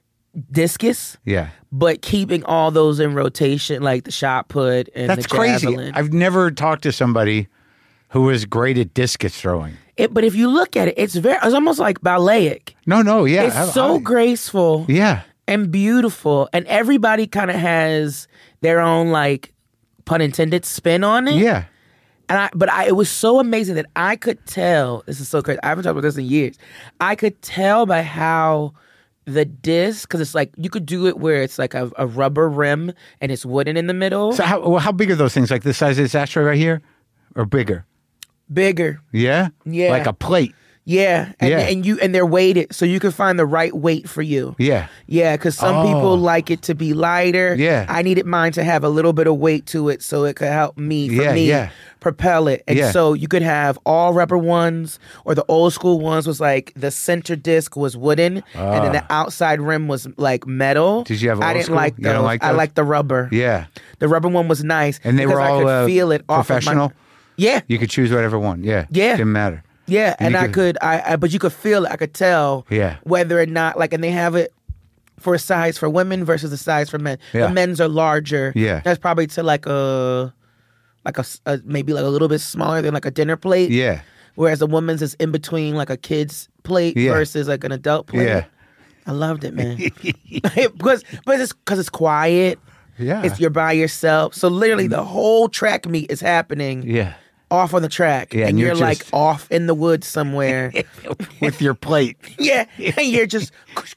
discus. Yeah. But keeping all those in rotation, like the shot put and That's the crazy. javelin. I've never talked to somebody who was great at discus throwing. It, but if you look at it, it's very, it's almost like balletic. No, no, yeah. It's I- so I- graceful Yeah. and beautiful, and everybody kind of has their own, like, pun intended, spin on it. Yeah. And I, but I, it was so amazing that I could tell. This is so crazy. I haven't talked about this in years. I could tell by how the disc, because it's like you could do it where it's like a, a rubber rim and it's wooden in the middle. So how well, how big are those things? Like the size of this ashtray right here, or bigger? Bigger. Yeah. Yeah. Like a plate. Yeah. And, Yeah. and you and they're weighted, so you can find the right weight for you. Yeah. Yeah, because some Oh. people like it to be lighter. Yeah. I needed mine to have a little bit of weight to it so it could help me, for Yeah, me, yeah. propel it. And Yeah. so you could have all rubber ones, or the old school ones was like the center disc was wooden and then the outside rim was like metal. Ah. Did you have I old didn't school? like You those. don't like I those? like the rubber. Yeah. The rubber one was nice. And they were because I all could uh, feel it off professional. Of my, yeah. You could choose whatever one. Yeah. Yeah. Didn't matter. Yeah, and, you I could- could, I, I, but you could feel it. I could tell, Yeah. whether or not, like, and they have it for a size for women versus a size for men. Yeah. The men's are larger. Yeah. That's probably to like a, like a, s- a- maybe like a little bit smaller than like a dinner plate. Yeah. Whereas the woman's is in between like a kid's plate Yeah. versus like an adult plate. Yeah. I loved it, man. because, but it's because it's quiet. Yeah. It's you're by yourself. So literally the whole track meet is happening. Yeah. Off on the track, Yeah, and, and you're, you're like just- off in the woods somewhere. With your plate. Yeah, and you're just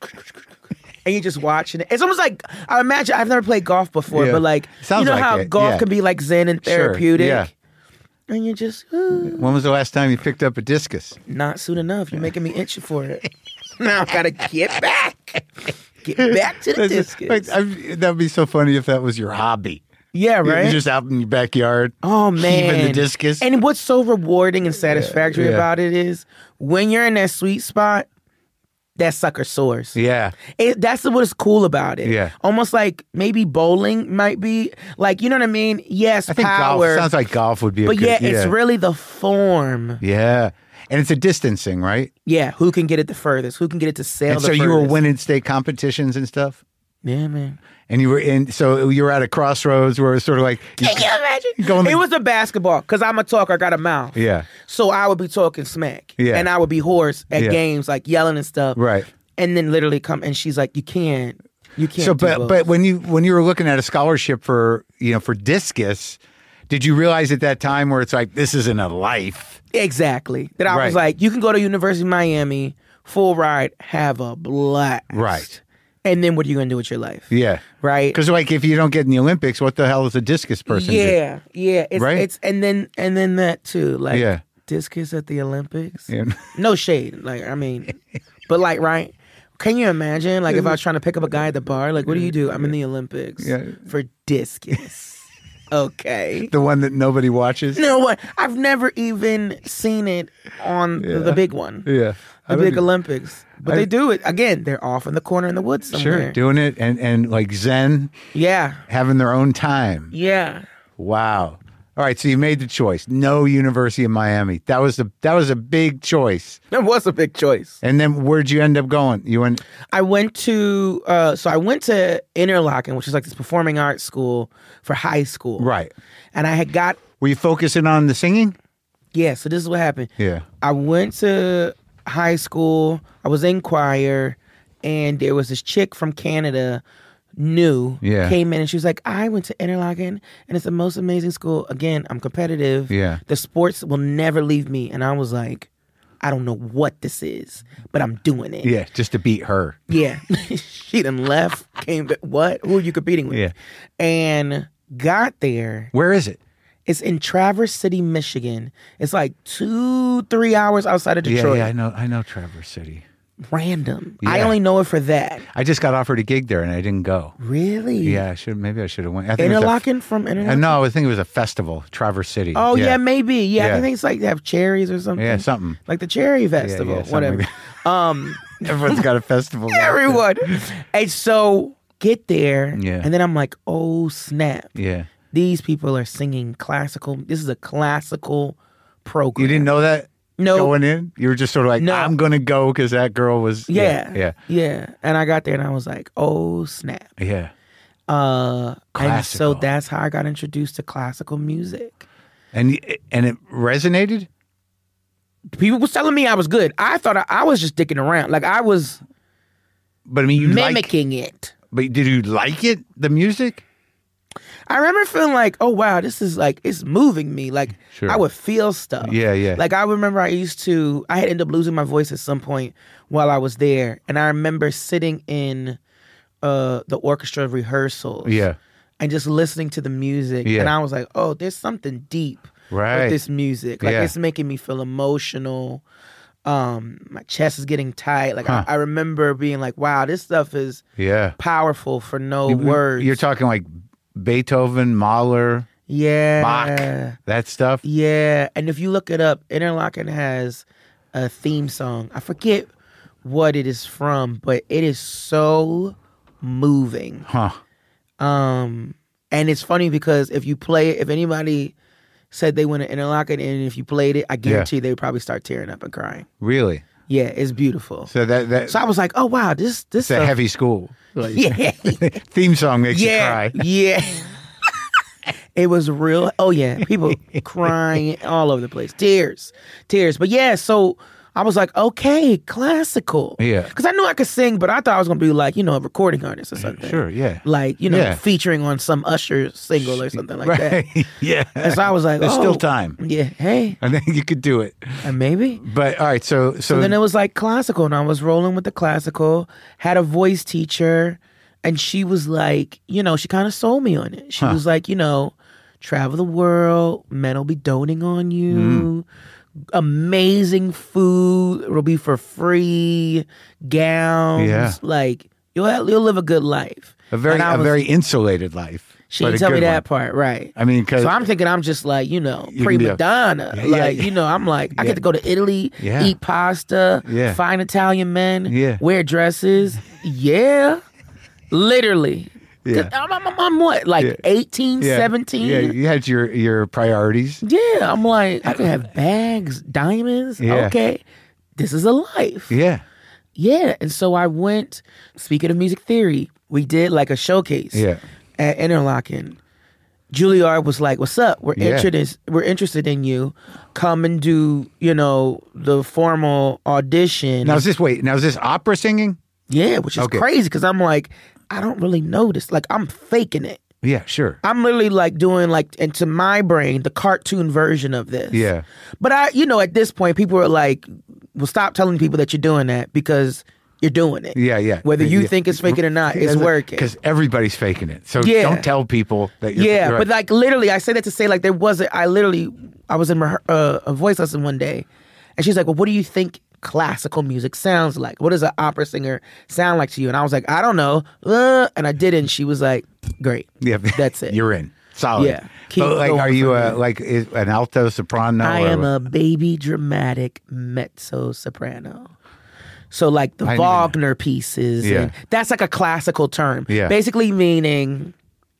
and you're just watching it. It's almost like I imagine I've never played golf before, Yeah. but like Sounds you know like how it, golf yeah. can be like zen and Sure, therapeutic. yeah. and you just ooh, When was the last time you picked up a discus? not soon enough. You're making me itchy for it. Now I gotta get back, get back to the discus. Like, I, that'd be so funny if that was your hobby. Yeah, right. You're just out in your backyard. Oh man, heaving the discus. And what's so rewarding and satisfactory Yeah, yeah. about it is when you're in that sweet spot, that sucker soars. Yeah. It, that's what's cool about it. Yeah. Almost like maybe bowling might be like, you know what I mean? Yes, I think power. golf sounds like golf would be a but good, yeah, it's really the form. Yeah. And it's a distancing, right? Yeah, who can get it the furthest? Who can get it to sail And the so furthest? you were winning state competitions and stuff? Yeah, man. And you were in, so you were at a crossroads where it was sort of like. You, Can you imagine? Going it to- was a basketball because I'm a talker. I got a mouth. Yeah. So I would be talking smack. Yeah. And I would be hoarse at Yeah. games, like yelling and stuff. Right. And then literally come, and she's like, you can't, you can't So, do but both. but when you when you were looking at a scholarship for you know for discus, did you realize at that time where it's like this isn't a life? Exactly. That I Right. was like, you can go to University of Miami, full ride, have a blast. Right. And then what are you going to do with your life? Yeah. Right? Because like if you don't get in the Olympics, what the hell is a discus person? do? Yeah, yeah. It's, Right? it's and then and then that too. Like Yeah. discus at the Olympics. Yeah. No shade. Like, I mean, but like, right? Can you imagine? Like, if I was trying to pick up a guy at the bar, like, what do you do? I'm in the Olympics Yeah. for discus. Okay. The one that nobody watches. No, what? I've never even seen it on the, the big one. Yeah. I The don't big e- Olympics. But I- they do it. Again, they're off in the corner in the woods somewhere. Sure, doing it and and like Zen, Yeah. having their own time. Yeah. Wow. All right, so you made the choice. No University of Miami. That was a that was a big choice. That was a big choice. And then where'd you end up going? You went. I went to, uh, so I went to Interlochen, which is like this performing arts school for high school. Right. And I had got, Were you focusing on the singing? yeah, so this is what happened. Yeah. I went to high school, I was in choir, and there was this chick from Canada, new, Yeah. came in and she was like, I went to Interlochen and it's the most amazing school. Again, I'm competitive. Yeah. The sports will never leave me. And I was like, I don't know what this is, but I'm doing it. Yeah, just to beat her. Yeah. She done left, came back. What? Who are you competing with? Yeah. And got there. Where is it? It's in Traverse City, Michigan. It's like two, three hours outside of Detroit. Yeah, yeah, I know. I know Traverse City. Random. I Yeah. only know it for that. I just got offered a gig there and I didn't go. Really? Yeah, I should. Maybe I should have went. I think it was a- Interlochen from Uh, Interlochen? no, I think it was a festival, Traverse City. Oh, yeah. maybe. Yeah, Yeah. I think it's like they have cherries or something. Yeah, something. Like the Cherry Festival, yeah, something whatever. like um, Everyone's got a festival. there. everyone. And so get there, Yeah. and then I'm like, oh, snap. Yeah. These people are singing classical. This is a classical program. You didn't know that No. going in? You were just sort of like, No. I'm going to go because that girl was. Yeah. Yeah. Yeah. And I got there and I was like, oh, snap. Yeah. Uh, and so Classical. that's how I got introduced to classical music. And y- and it resonated? People was telling me I was good. I thought I, I was just dicking around. Like I was But I mean, you like, mimicking it. but did you like it, the music? I remember feeling like, oh wow, this is like it's moving me. Like Sure. I would feel stuff. Yeah, yeah. Like I remember I used to I had ended up losing my voice at some point while I was there. And I remember sitting in uh the orchestra rehearsals. Yeah. And just listening to the music. Yeah. And I was like, oh, there's something deep Right. with this music. Like Yeah. it's making me feel emotional. Um, my chest is getting tight. Like Huh. I, I remember being like, wow, this stuff is Yeah. powerful for no You- words. You're talking like Beethoven, Mahler, Yeah. Bach, that stuff. Yeah. And if you look it up, Interlochen has a theme song. I forget what it is from, but it is so moving. Huh. Um, and it's funny because if you play it, if anybody said they went to Interlochen and if you played it, I guarantee they would probably start tearing up and crying. Really? Yeah, it's beautiful. So that that So I was like, oh wow, this this it's a stuff- heavy school. Like, Yeah. theme song makes yeah, you cry. yeah. It was real. Oh yeah, people crying all over the place, tears, tears. But yeah, so I was like, okay, classical. Yeah. because I knew I could sing, but I thought I was gonna be like, you know, a recording artist or something. Sure, yeah. Like you know, Yeah. featuring on some Usher single or something like that. Right. Yeah. And so I was like, There's oh, still time. Yeah, hey, I think you could do it. uh, maybe. But all right, so so, So then it was like classical, and I was rolling with the classical. Had a voice teacher, and she was like, you know, she kind of sold me on it. She Huh. was like, you know, travel the world. Men will be doting on you. Mm. Amazing food. It'll be for free. Gowns. Yeah. Like, you'll, you'll live a good life. A very, And I a was- very insulated life. She but didn't a tell me good that one. part, right. I mean, because So I'm thinking I'm just like, you know, You can be a- prima donna. Yeah, yeah, like, yeah. you know, I'm like, I Yeah. get to go to Italy, Yeah. eat pasta, Yeah. find Italian men, Yeah. wear dresses. Yeah. Literally. 'Cause Yeah. I'm, I'm, I'm what, like Yeah. eighteen, yeah, seventeen? Yeah, you had your, your priorities. Yeah, I'm like, I could have bags, diamonds. Yeah. Okay. This is a life. Yeah. Yeah. And so I went, speaking of music theory, we did like a showcase Yeah. at Interlochen. Juilliard was like, "What's up? We're Yeah. interested. We're interested in you. Come and do, you know, the formal audition." Now is this wait? Now is this opera singing? Yeah, which is Okay. crazy because I'm like, I don't really know this. Like, I'm faking it. Yeah, sure. I'm literally like doing like, into my brain, the cartoon version of this. Yeah. But I, you know, at this point, people are like, "Well, stop telling people that you're doing that because you're doing it." Yeah, yeah. Whether you Yeah. think it's faking or not, it's working. Because everybody's faking it. So Yeah. don't tell people that you're Yeah, right. but like literally, I say that to say like there wasn't. I literally, I was in rehe- uh, a voice lesson one day, and she's like, "Well, what do you think classical music sounds like? What does an opera singer sound like to you?" And I was like, "I don't know," uh, and I did it. And she was like, "Great, yeah, that's it. You're in. Solid. Yeah. Keep But like, going are you from uh, there. like is, an alto soprano? I or am what? a baby dramatic mezzo soprano." So like the I didn't even- Wagner pieces, Yeah. and that's like a classical term, Yeah. basically meaning,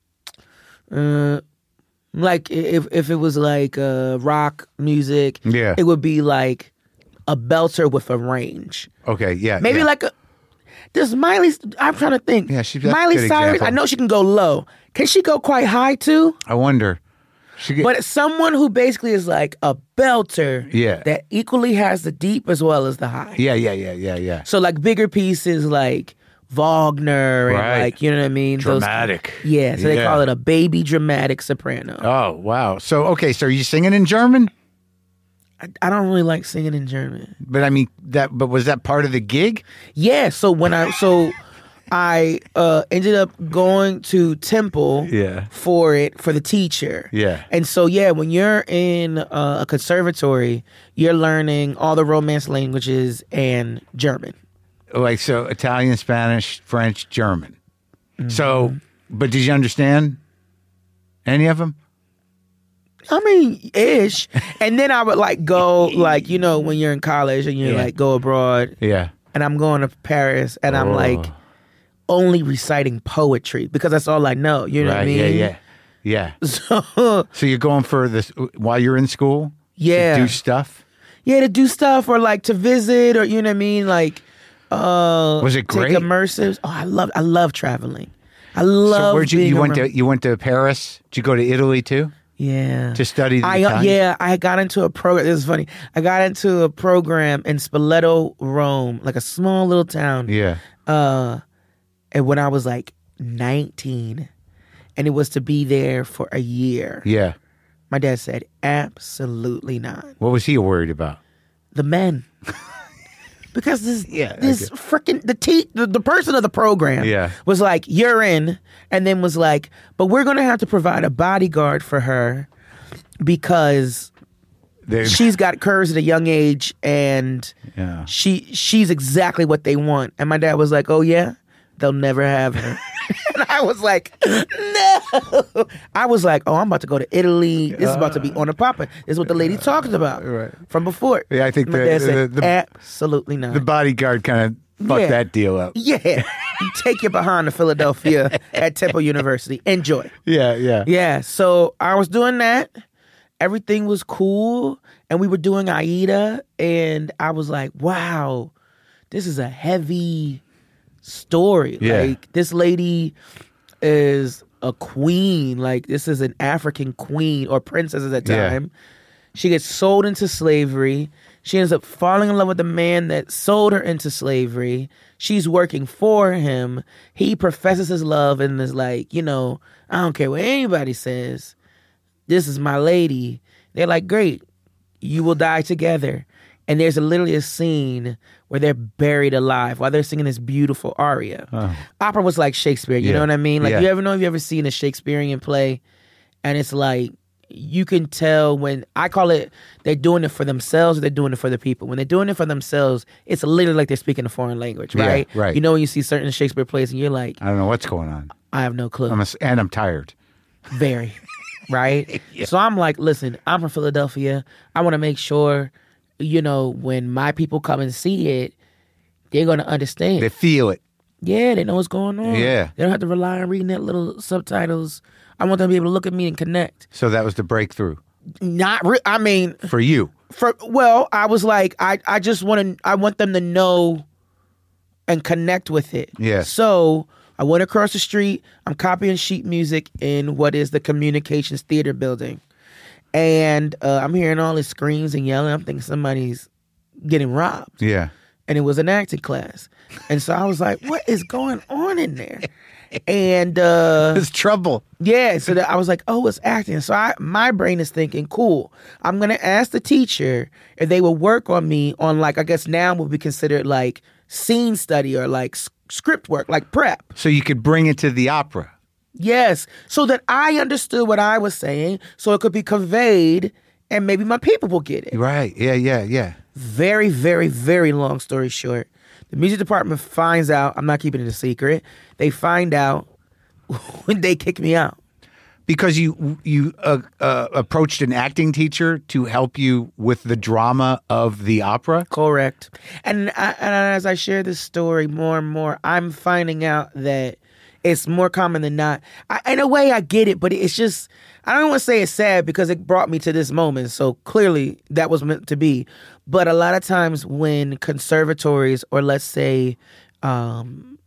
uh, like if if it was like uh, rock music, Yeah. it would be like a belter with a range. Okay. Yeah. Maybe yeah. like a. Does Miley? I'm trying to think. Yeah, she- that's a Miley good Cyrus. example. I know she can go low. Can she go quite high too? I wonder. She get, But someone who basically is like a belter, Yeah. that equally has the deep as well as the high. yeah, yeah, yeah, yeah, yeah. So like bigger pieces like Wagner and Right. like, you know what I mean? Those- Dramatic. yeah, so they Yeah. call it a baby dramatic soprano. Oh wow. So okay. So are you singing in German? I, I don't really like singing in German. But I mean that. But was that part of the gig? Yeah, so when I so I uh ended up going to Temple Yeah. for it for the teacher. Yeah. And so yeah, when you're in uh, a conservatory, you're learning all the Romance languages and German. Like so, Italian, Spanish, French, German. Mm-hmm. So, but did you understand any of them? I mean, ish. And then I would like go like, you know, when you're in college and you Yeah. like go abroad Yeah. and I'm going to Paris and I'm Oh. like only reciting poetry because that's all I know. You know Right. what I mean? Yeah. Yeah. Yeah. So So you're going for this while you're in school? Yeah. To do stuff? yeah, to do stuff or like to visit or you know what I mean? Like uh Was it great? Take immersives. Oh, I love I love traveling. I love So where'd you being you went around- to you went to Paris? Did you go to Italy too? Yeah. To study the I, Italian? yeah, I got into a program. This is funny. I got into a program in Spoleto, Rome, like a small little town. Yeah. Uh, and when I was like nineteen, and it was to be there for a year. Yeah. My dad said, absolutely not. What was he worried about? The men. Because this, Yeah, I this get- freaking the, te- the the person of the program Yeah. was like, you're in, and then was like, but we're gonna have to provide a bodyguard for her because They- she's got curves at a young age and Yeah. she she's exactly what they want. And my dad was like, oh yeah, they'll never have her. And I was like, no. I was like, oh, I'm about to go to Italy. This is about to be on the papa. This is what the lady talked about Right. from before. Yeah, I think my the- dad said, the- the- absolutely not. The bodyguard kind of fucked Yeah. that deal up. yeah, you take your behind to Philadelphia at Temple University. Enjoy. Yeah, yeah. Yeah, so I was doing that. Everything was cool. And we were doing Aida. And I was like, wow, this is a heavy story. Yeah. Like, this lady is a queen. Like, this is an African queen or princess at that Yeah. time. She gets sold into slavery. She ends up falling in love with the man that sold her into slavery. She's working for him. He professes his love and is like, you know, I don't care what anybody says. This is my lady. They're like, great, you will die together. And there's a, literally a scene where they're buried alive while they're singing this beautiful aria. Oh. Opera was like Shakespeare, you Yeah. know what I mean? Like, Yeah. you ever know, have you ever seen a Shakespearean play And it's like, you can tell when, I call it, they're doing it for themselves or they're doing it for the people. When they're doing it for themselves, it's literally like they're speaking a foreign language, right? Yeah, right. You know when you see certain Shakespeare plays and you're like, I don't know what's going on. I have no clue. I'm a, and I'm tired. Very. Right? Yeah. So I'm like, listen, I'm from Philadelphia. I want to make sure, you know, when my people come and see it, they're going to understand. They feel it. Yeah, they know what's going on. Yeah. They don't have to rely on reading that little subtitles. I want them to be able to look at me and connect. So that was the breakthrough. Not re- I mean, for you. For well, I was like, I, I just want to I want them to know and connect with it. Yeah. So I went across the street. I'm copying sheet music in what is the Communications Theater building. And uh, I'm hearing all these screams and yelling. I'm thinking somebody's getting robbed. Yeah. And it was an acting class. And so I was like, what is going on in there? And uh, it's trouble. Yeah. So that I was like, oh, it's acting. So I, my brain is thinking, cool. I'm going to ask the teacher if they will work on me on, like, I guess now would be considered like scene study or like s- script work, like prep. So you could bring it to the opera. Yes. So that I understood what I was saying so it could be conveyed and maybe my people will get it. Right. Yeah, yeah, yeah. Very, very, very long story short. The music department finds out, I'm not keeping it a secret, they find out when they kick me out. Because you you uh, uh, approached an acting teacher to help you with the drama of the opera? Correct. And, I, and as I share this story more and more, I'm finding out that it's more common than not. I, in a way, I get it, but it's just, I don't want to say it's sad because it brought me to this moment. So clearly that was meant to be. But a lot of times when conservatories or let's say um,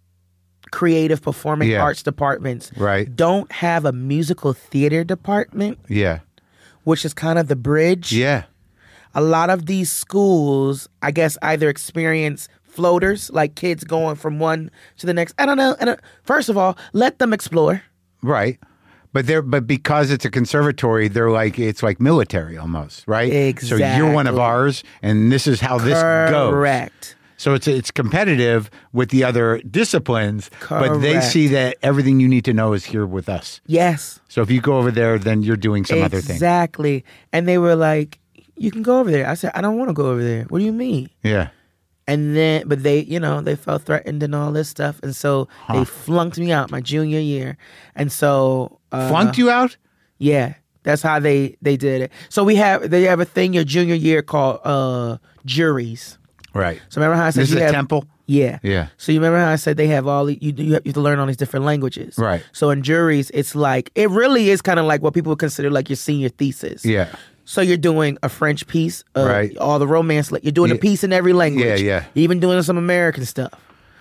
creative performing yeah. arts departments right. don't have a musical theater department, yeah, which is kind of the bridge. Yeah. A lot of these schools, I guess, either experience floaters, like kids going from one to the next. I don't know. I don't, first of all, let them explore. Right. But they're but because it's a conservatory, they're like it's like military almost, right? Exactly. So you're one of ours, and this is how this goes. Correct. So it's it's competitive with the other disciplines, Correct. but they see that everything you need to know is here with us. Yes. So if you go over there, then you're doing some exactly. other thing. Exactly. And they were like, "You can go over there." I said, "I don't want to go over there." What do you mean? Yeah. And then, but they, you know, they felt threatened and all this stuff. And so huh. they flunked me out my junior year. And so. Uh, flunked you out? Yeah. That's how they, they did it. So we have, they have a thing your junior year called uh, juries. Right. So remember how I said this you is a have, temple? Yeah. Yeah. So you remember how I said they have all, you, you have to learn all these different languages. Right. So in juries, it's like, it really is kind of like what people would consider like your senior thesis. Yeah. So you're doing a French piece, uh, right. all the romance. You're doing yeah. a piece in every language. Yeah, yeah. You're even doing some American stuff.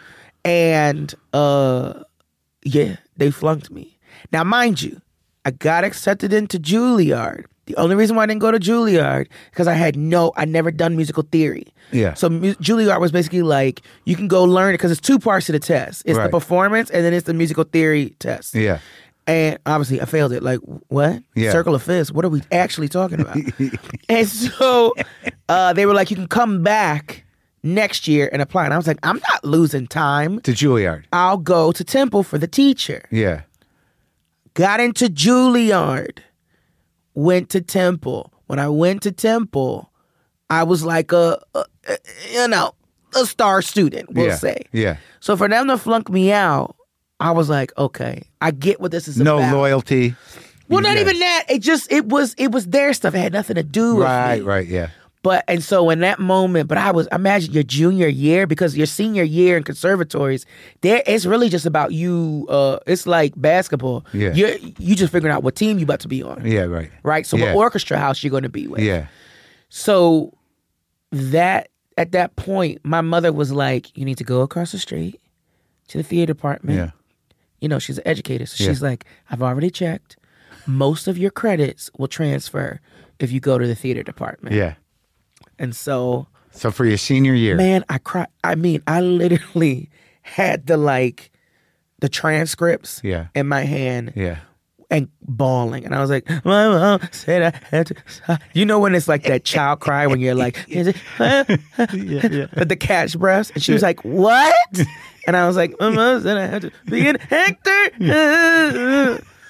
And, uh, yeah, they flunked me. Now, mind you, I got accepted into Juilliard. The only reason why I didn't go to Juilliard because I had no, I never done musical theory. Yeah. So mu- Juilliard was basically like, you can go learn it because it's two parts to the test. It's right. the performance and then it's the musical theory test. Yeah. And obviously, I failed it. Like, what? Yeah. Circle of Fifths? What are we actually talking about? And so uh, they were like, you can come back next year and apply. And I was like, I'm not losing time. To Juilliard. I'll go to Temple for the teacher. Yeah. Got into Juilliard. Went to Temple. When I went to Temple, I was like a, a, a you know, a star student, we'll yeah. say. Yeah. So for them to flunk me out, I was like, okay, I get what this is no about. No loyalty. Well, not yeah. even that. It just it was it was their stuff. It had nothing to do with right, me. Right, right, yeah. But and so in that moment, but I was imagine your junior year because your senior year in conservatories, there it's really just about you. Uh, it's like basketball. Yeah, you you just figuring out what team you about to be on. Yeah, right, right. So yeah. what orchestra house you're going to be with. Yeah. So that at that point, my mother was like, "You need to go across the street to the theater department." Yeah. You know, she's an educator. So yeah. she's like, I've already checked. Most of your credits will transfer if you go to the theater department. Yeah. And so. So for your senior year. Man, I cried. I mean, I literally had the like, the transcripts yeah. in my hand. Yeah. And bawling. And I was like, my mom said I had to. You know when it's like that child cry when you're like, yeah, yeah. But the cat's breaths. And she was like, what? And I was like, my mom said I had to be an actor.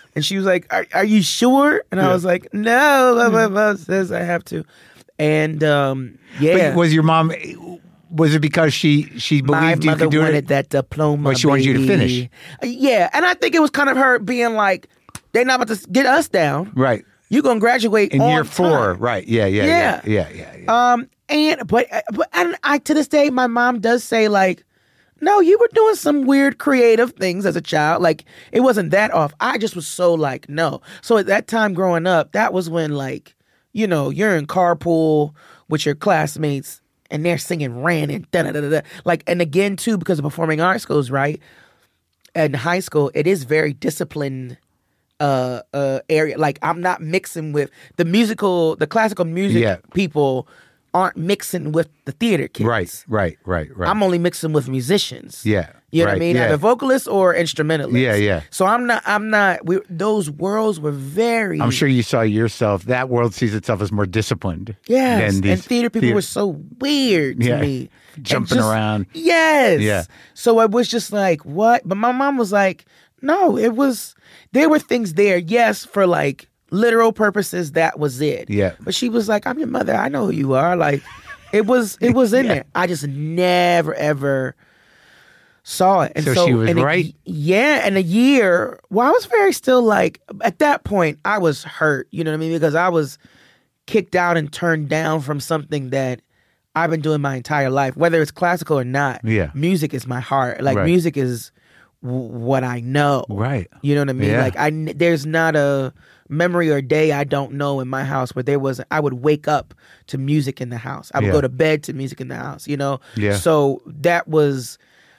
And she was like, are, are you sure? And I Yeah. was like, no, blah, blah, blah, says I have to. And um, yeah. But was your mom, was it because she, she My believed you mother could do wanted it? that diploma. But she wanted you to baby. finish. Yeah. And I think it was kind of her being like, they're not about to get us down. Right. You're going to graduate In on year four. time. Right. Yeah, yeah, yeah. Yeah, yeah, yeah. Um, and, but, but and I, to this day, my mom does say like, no, you were doing some weird creative things as a child. Like, it wasn't that off. I just was so like, no. So at that time growing up, that was when like, you know, you're in carpool with your classmates and they're singing Ran and da da da da. Like, and again, too, because of performing arts schools, right? In high school, it is very disciplined uh, uh, area. Like, I'm not mixing with the musical, the classical music Yeah. people aren't mixing with the theater kids. Right, right, right, right. I'm only mixing with musicians. Yeah, You know what I right, mean? yeah. Either vocalists or instrumentalists. Yeah, yeah. So I'm not, I'm not, we, those worlds were very. I'm sure you saw yourself, that world sees itself as more disciplined. Yes. than these And theater people were so weird to Yeah. me. And Jumping just- around. Yes. Yeah. So I was just like, what? But my mom was like, no, it was, there were things there. Yes, for like literal purposes, that was it. Yeah. But she was like, I'm your mother. I know who you are. Like, it was, it was in Yeah. there. I just never, ever saw it. And So so, she was in a- right? yeah. And a year, well, I was very still like, at that point, I was hurt, you know what I mean? Because I was kicked out and turned down from something that I've been doing my entire life, whether it's classical or not. Yeah. Music is my heart. Like, Right. music is w- what I know. Right. You know what I mean? Yeah. Like, I, n- there's not a memory or day I don't know in my house where there was, I would wake up to music in the house. I would Yeah. go to bed to music in the house, you know? Yeah. So that was,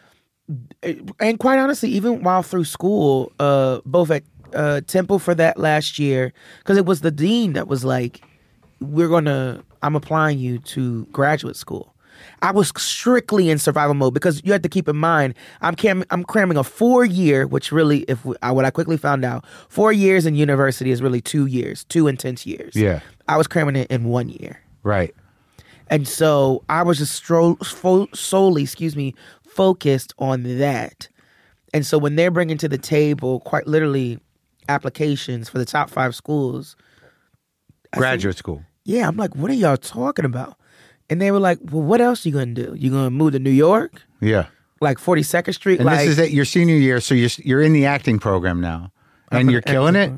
and quite honestly, even while through school, uh, both at uh, Temple for that last year, because it was the dean that was like, we're going to, I'm applying you to graduate school. I was strictly in survival mode because you have to keep in mind, I'm cram- I'm cramming a four year, which really, if we, I, what I quickly found out, four years in university is really two years, two intense years. Yeah. I was cramming it in one year. Right. And so I was just stro- fo- solely, excuse me, focused on that. And so when they're bringing to the table, quite literally, applications for the top five schools, I said, Graduate school. yeah, I'm like, what are y'all talking about? And they were like, well, what else you gonna do? You gonna move to New York? Yeah. Like forty-second Street? And like, this is at your senior year, so you're you're in the acting program now, and you're killing it.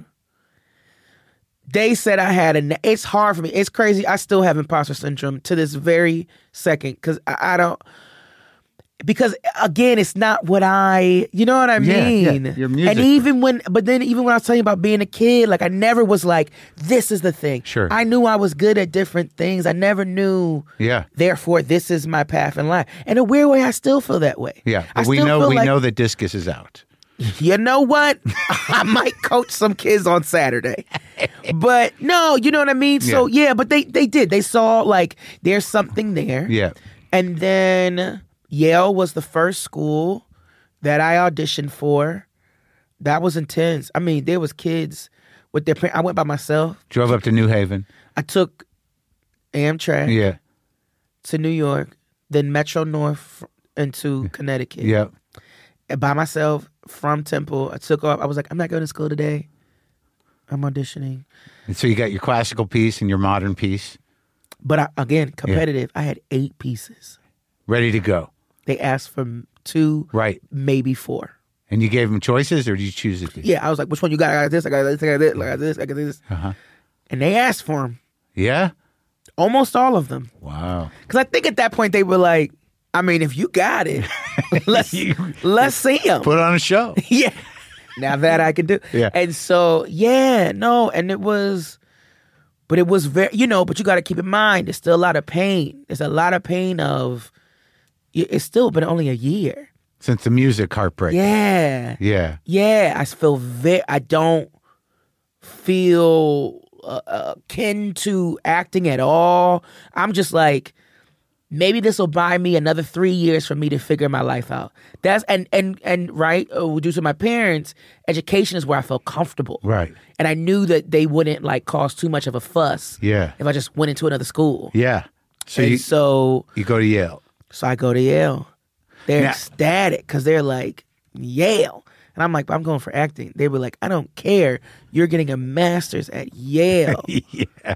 They said I had a. It's hard for me. It's crazy. I still have imposter syndrome to this very second because I, I don't. Because again, it's not what I. You know what I Yeah, yeah, mean? your music. And even when, but then even when I was telling you about being a kid, like I never was like, this is the thing. Sure. I knew I was good at different things. I never knew. Yeah. Therefore, this is my path in life. In a weird way, I still feel that way. Yeah. I But we still know feel we like, know that discus is out. you know what? I might coach some kids on Saturday. But no, you know what I mean? So Yeah. yeah, but they they did. They saw like there's something there. Yeah. And then Yale was the first school that I auditioned for. That was intense. I mean, there was kids with their parents. I went by myself. Drove up to New Haven. I took Amtrak Yeah. to New York, then Metro North into Connecticut. Yeah. And by myself from Temple. I took off. I was like, I'm not going to school today. I'm auditioning. And so you got your classical piece and your modern piece But I, again, competitive. I had eight pieces. ready to go. They asked for two, Right. maybe four. And you gave them choices, or did you choose it? Yeah, I was like, which one you got? I got this, I got this, I got this, I got this, I got this. Uh-huh. And they asked for them. Yeah? Almost all of them. Wow. Because I think at that point they were like, I mean, if you got it, let's, let's see them. Put on a show. Yeah. Now that I can do. Yeah. And so, yeah, no, and it was, but it was very, you know, but you got to keep in mind, there's still a lot of pain. There's a lot of pain of, it's still been only a year. Since the music heartbreak. Yeah. Yeah. Yeah. I feel very, I don't feel uh, uh, kin to acting at all. I'm just like, maybe this will buy me another three years for me to figure my life out. That's and and and right, uh, due to my parents, education is where I felt comfortable. Right. And I knew that they wouldn't like cause too much of a fuss. Yeah. If I just went into another school. Yeah. So and you so you go to Yale. so I go to Yale. They're Now- ecstatic because they're like Yale. And I'm like, I'm going for acting. They were like, I don't care. You're getting a master's at Yale. Yeah.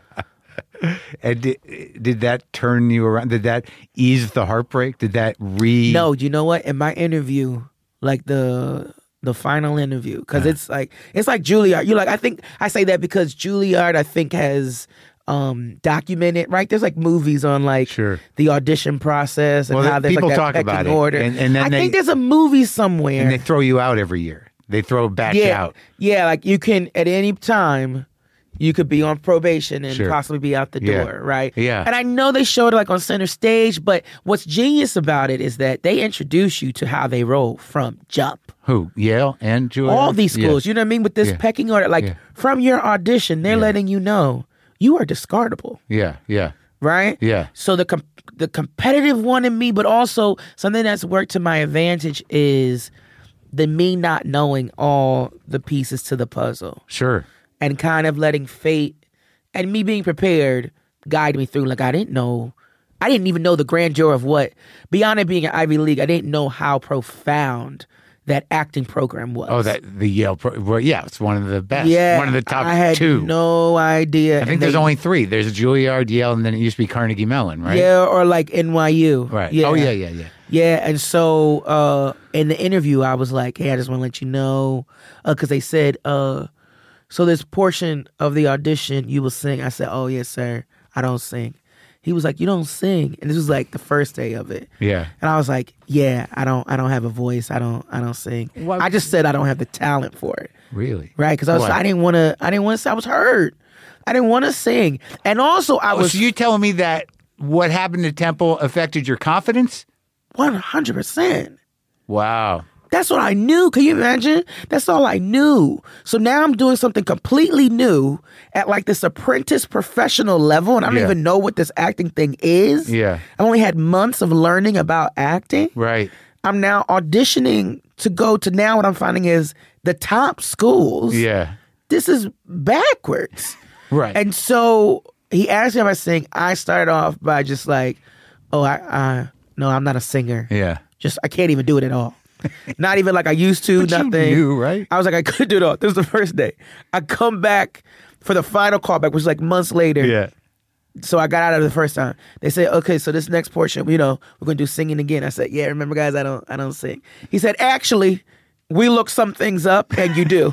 And did, did that turn you around? Did that ease the heartbreak? Did that re... No, you know what? In my interview, like the the final interview, because uh. it's like it's like Juilliard. You like I think I say that because Juilliard I think has um, documented, right? There's like movies on like sure. the audition process and well, how there's people like that talk about it. Order. And, and then I they, think there's a movie somewhere. And they throw you out every year. They throw a batch yeah, out. Yeah, like you can at any time. You could be on probation and sure. possibly be out the yeah. door, right? Yeah. And I know they showed it like on center stage, but what's genius about it is that they introduce you to how they roll from jump. Who? Yale and Juilliard? All these schools, yeah. you know what I mean? With this yeah. pecking order, like yeah. from your audition, they're yeah. letting you know you are discardable. Yeah, yeah. Right? Yeah. So the com- the competitive one in me, but also something that's worked to my advantage is the me not knowing all the pieces to the puzzle. Sure. And kind of letting fate and me being prepared guide me through. Like, I didn't know, I didn't even know the grandeur of what, beyond it being an Ivy League, I didn't know how profound that acting program was. Oh, that the Yale, pro- well, yeah, it's one of the best. Yeah, one of the top I had two. no idea. I think and there's they, only three. There's Juilliard, Yale, and then it used to be Carnegie Mellon, right? Yeah, or like N Y U. Right. Yeah. Oh, yeah, yeah, yeah. Yeah, and so uh, in the interview, I was like, hey, I just want to let you know, because uh, they said, uh, so this portion of the audition, you will sing. I said, oh, yes, sir. I don't sing. He was like, you don't sing. And this was like the first day of it. Yeah. And I was like, yeah, I don't I don't have a voice. I don't I don't sing. What? I just said I don't have the talent for it. Really? Right? Because I was What? I didn't want to I didn't want to I was hurt. I didn't want to sing. And also I Oh, was so you telling me that what happened to Temple affected your confidence? one hundred percent. Wow. That's what I knew. Can you imagine? That's all I knew. So now I'm doing something completely new at like this apprentice professional level, and I don't Yeah. even know what this acting thing is. Yeah. I've only had months of learning about acting. Right. I'm now auditioning to go to now what I'm finding is the top schools. Yeah. This is backwards. Right. And so he asked me if I sing. I started off by just like, oh, I, I no, I'm not a singer. yeah. Just, I can't even do it at all. Not even like I used to, But nothing. You knew, right? I was like, I couldn't do it all. This was the first day. I come back for the final callback, which was like months later. Yeah. So I got out of it the first time. They said, okay, so this next portion, you know, we're gonna do singing again. I said, yeah, remember guys, I don't I don't sing. He said, actually, we look some things up and you do.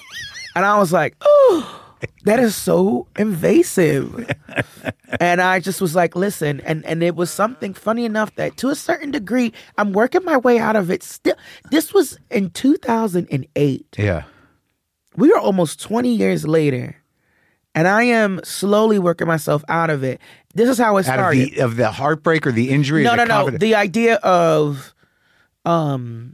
And I was like, oh, that is so invasive. And I just was like, listen, and, and it was something funny enough that to a certain degree, I'm working my way out of it still. This was in two thousand eight. Yeah. We are almost twenty years later, and I am slowly working myself out of it. This is how it Out started. of the, of the heartbreak or the injury? no, or no, the no. confidence? The idea of, um,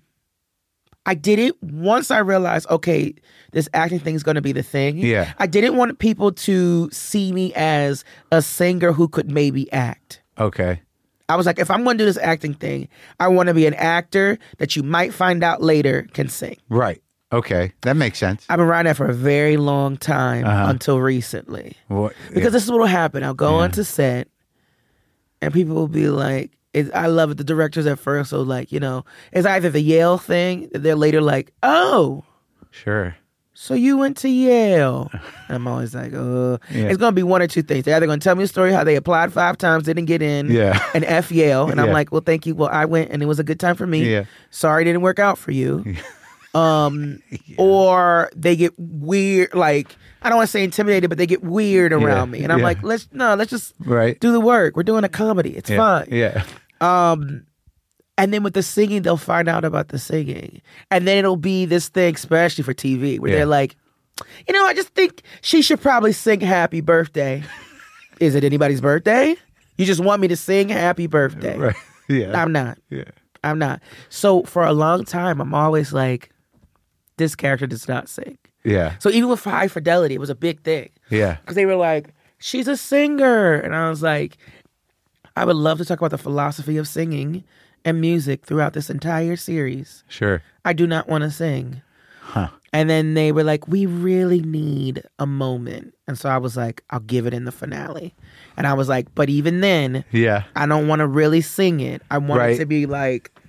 I did it once I realized, okay, this acting thing is going to be the thing. Yeah. I didn't want people to see me as a singer who could maybe act. Okay. I was like, if I'm going to do this acting thing, I want to be an actor that you might find out later can sing. Right. Okay. That makes sense. I've been riding that for a very long time Uh-huh. until recently. What, Because yeah. this is what will happen. I'll go Yeah. onto set and people will be like, it, I love it. The directors at first will like, you know, it's either the Yale thing. They're later like, oh, Sure. so you went to Yale. And I'm always like, oh. Yeah. It's going to be one or two things. They're either going to tell me a story how they applied five times, didn't get in, Yeah. and F Yale. And I'm Yeah. like, well, thank you. Well, I went and it was a good time for me. Yeah. Sorry it didn't work out for you. Um, Or they get weird, like, I don't want to say intimidated, but they get weird around Yeah. me. And I'm Yeah. like, let's, no, let's just Right. do the work. We're doing a comedy. It's Yeah. fine. Yeah. Um, and then with the singing, they'll find out about the singing. And then it'll be this thing, especially for T V, where Yeah. they're like, you know, I just think she should probably sing Happy Birthday. Is it anybody's birthday? You just want me to sing Happy Birthday. Right. Yeah. I'm not. Yeah. I'm not. So for a long time, I'm always like, this character does not sing. Yeah. So even with High Fidelity, it was a big thing. Yeah. Because they were like, she's a singer. And I was like, I would love to talk about the philosophy of singing and music throughout this entire series. Sure. I do not want to sing. Huh. And then they were like, we really need a moment. And so I was like, I'll give it in the finale. And I was like, but even then, Yeah. I don't want to really sing it. I want Right. it to be like,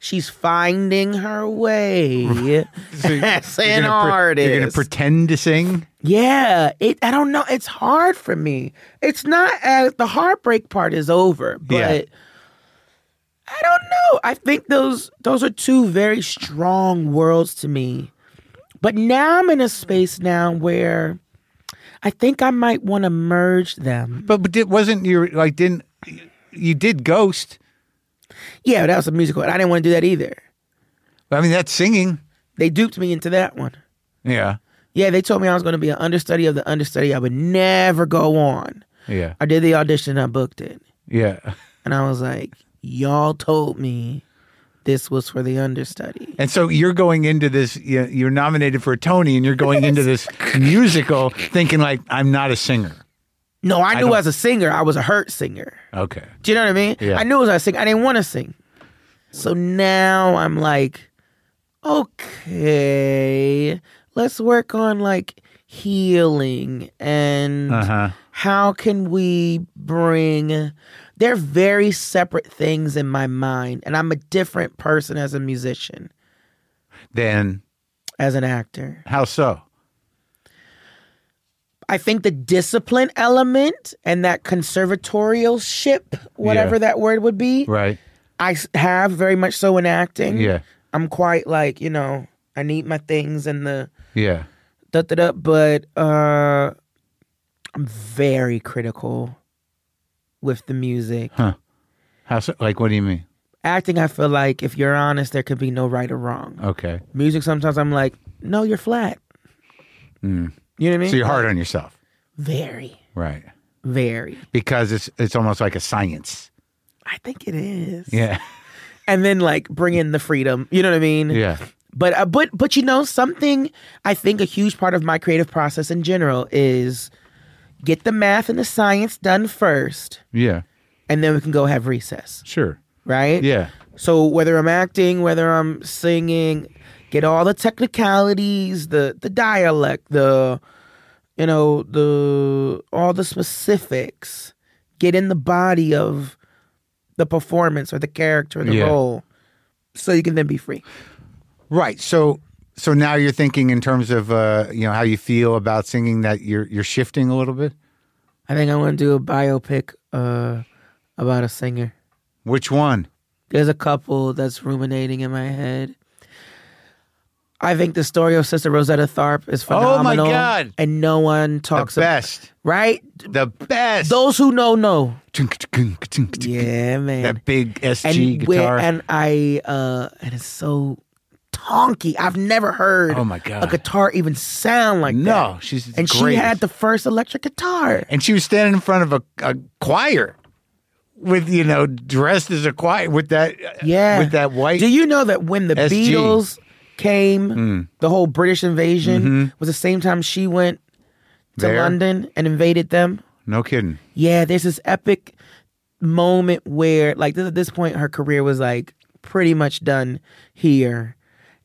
She's finding her way So as you're an gonna pre- artist. You're going to pretend to sing? Yeah, it. I don't know. It's hard for me. It's not as the heartbreak part is over, but Yeah. I don't know. I think those those are two very strong worlds to me. But now I'm in a space now where I think I might want to merge them. But, but it wasn't your, like, didn't, you did Ghost. Yeah, that was a musical. And I didn't want to do that either. I mean, that's singing. They duped me into that one. Yeah. Yeah, they told me I was going to be an understudy of the understudy. I would never go on. Yeah. I did the audition. I booked it. Yeah. And I was like, y'all told me this was for the understudy. And so you're going into this, you- you're nominated for a Tony, and you're going into this musical thinking, like, I'm not a singer. No, I knew don't- as a singer, I was a hurt singer. Okay. Do you know what I mean? Yeah. I knew as a singer. I didn't want to sing. So now I'm like, okay, let's work on like healing and Uh-huh. how can we bring. They're very separate things in my mind, and I'm a different person as a musician, Then, as an actor. how so? I think the discipline element and that conservatorialship, whatever Yeah. that word would be, Right. I s- have very much so in acting. Yeah. I'm quite like, you know, I need my things and the Yeah. da da da, but uh, I'm very critical with the music. Huh. How so? Like, what do you mean? Acting, I feel like if you're honest, there could be no right or wrong. Okay. Music, sometimes I'm like, no, you're flat. Mm. You know what I mean? So you're hard on yourself. Very, Right. very. Because it's it's almost like a science. I think it is. Yeah. And then like bring in the freedom. You know what I mean? Yeah. But uh, but but you know something. I think a huge part of my creative process in general is get the math and the science done first, Yeah. and then we can go have recess. Sure. Right? Yeah. So whether I'm acting, whether I'm singing, get all the technicalities, the the dialect, the you know the all the specifics. Get in the body of the performance or the character or the Yeah. role, so you can then be free. Right. So so now you're thinking in terms of uh, you know, how you feel about singing, that you're you're shifting a little bit? I think I want to do a biopic uh, about a singer. Which one? There's a couple that's ruminating in my head. I think the story of Sister Rosetta Tharpe is Oh, my phenomenal. God. And no one The talks about best. right? The best. Those who know know. Yeah, Yeah, man. that big S G and where- guitar. and I uh and it's so tonky. I've never heard Oh, my God. a guitar even sound like that. No, she's And great. she had the first electric guitar. and she was standing in front of a, a choir with, you know, dressed as a choir with that, Yeah. with that white. Do you know that when the S G. Beatles came, Mm. the whole British invasion Mm-hmm. was the same time she went to There? London and invaded them? No kidding. Yeah, there's this epic moment where, like, this, at this point, her career was like pretty much done here,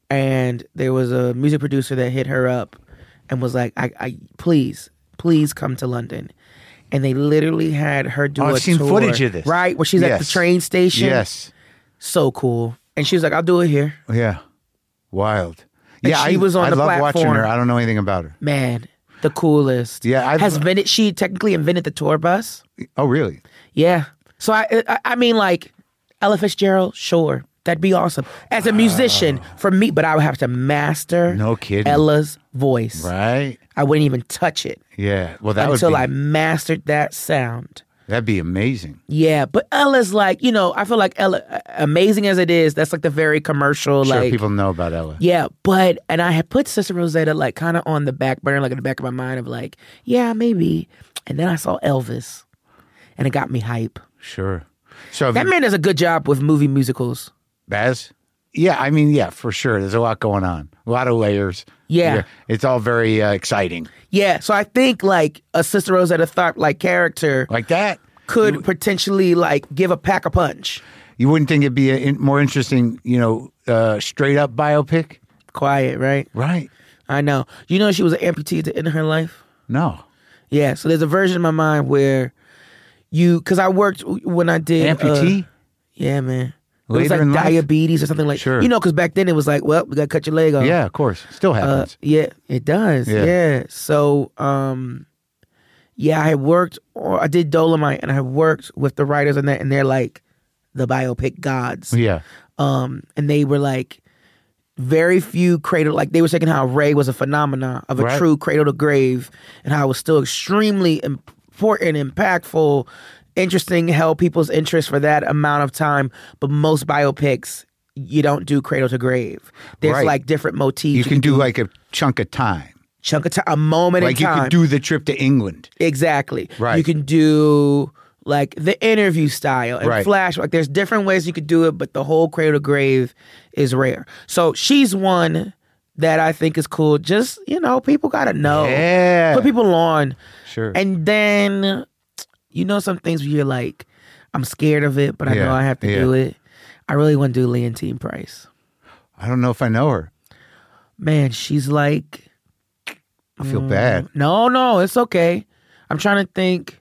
and there was a music producer that hit her up and was like, "I, I please, please come to London." And they literally had her do Oh, a I've seen tour, footage of this. right? Where she's at the Yes. train station. Yes. So cool. And she was like, "I'll do it here." Yeah. Wild. And yeah, she I, was on I the love watching platform. her. I don't know anything about her. Man, the coolest. Yeah, I've- has invented. She technically invented the tour bus. Oh, really? Yeah. So I, I, I mean, like Ella Fitzgerald, sure, that'd be awesome as a musician for me. But I would have to master No kidding. Ella's voice. Right? I wouldn't even touch it Yeah. Well, that until would be, I mastered that sound. that'd be amazing. Yeah, but Ella's like, you know, I feel like Ella, amazing as it is, that's like the very commercial, Sure, like people know about Ella. yeah, but and I had put Sister Rosetta like kind of on the back burner, like in the back of my mind of like, yeah, maybe. And then I saw Elvis, and it got me hype. Sure. So have That you- man does a good job with movie musicals. Baz? Yeah, I mean, yeah, for sure. There's a lot going on, a lot of layers. Yeah. It's all very uh, exciting. Yeah, so I think like a Sister Rosetta Tharpe like character Like that. could potentially like give a pack a punch. You wouldn't think it'd be a in, more interesting, you know, uh, straight up biopic? Quiet, right? Right. I know. You know she was an amputee at the end of her life? No. Yeah, so there's a version in my mind where you, because I worked when I did. uh, Amputee? yeah, man. It was Later like in life? diabetes or something like Sure. You know, because back then it was like, well, we got to cut your leg off. Yeah, of course. Still Uh, happens. yeah, it does. Yeah. Yeah. So, um, yeah, I had worked, or I did Dolomite, and I worked with the writers on that, and they're like the biopic gods. Yeah. Um, and they were like very few cradle, like they were saying how Ray was a phenomenon of a Right. true cradle to grave, and how it was still extremely important, impactful, interesting, held people's interest for that amount of time. But most biopics, you don't do cradle to grave. There's Right. like different motifs. You can do like a chunk of time. chunk of time, a moment Like in you time. could do the trip to England. Exactly. Right. You can do like the interview style and Right. flash. Like there's different ways you could do it, but the whole cradle to grave is rare. So she's one that I think is cool. Just, you know, people gotta know. Yeah. Put people on. Sure. And then, you know, some things where you're like, I'm scared of it, but I Yeah, know I have to yeah. do it. I really want to do Leontine Price. I don't know if I know her. Man, she's like, I feel bad. no, no, it's okay. I'm trying to think.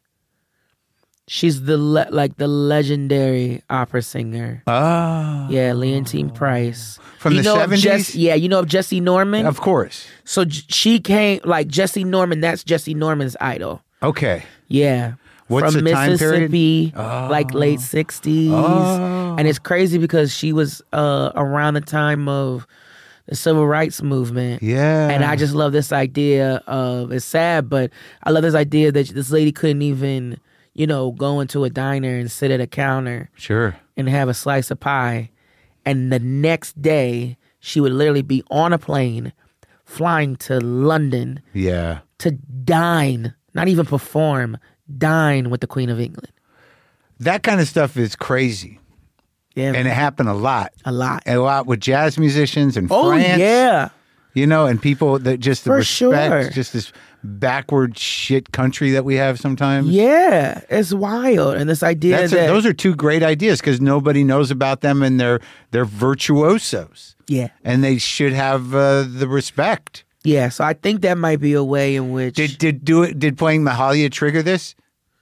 She's the le- like the legendary opera singer. Oh. Yeah, Leontine Price. From you the know of seventies? Jess- yeah, you know of Jesse Norman? Of course. So J- she came, like Jesse Norman, that's Jesse Norman's idol. Okay. Yeah. What's From the time period? Mississippi, like late sixties. Oh. And it's crazy because she was uh, around the time of the civil rights movement. Yeah. And I just love this idea of, it's sad, but I love this idea that this lady couldn't even, you know, go into a diner and sit at a counter Sure. and have a slice of pie. And the next day, she would literally be on a plane, flying to London Yeah. to dine, not even perform, dine with the Queen of England. That kind of stuff is crazy. Yeah, And it happened a lot. a lot. A lot with jazz musicians and Oh, France. yeah. You know, and people that just the For respect, sure. just this backward shit country that we have sometimes. Yeah, it's wild. And this idea That's that... a, those are two great ideas because nobody knows about them and they're they're virtuosos. Yeah. And they should have uh, the respect. Yeah, so I think that might be a way in which... Did did do it? Did playing Mahalia trigger this?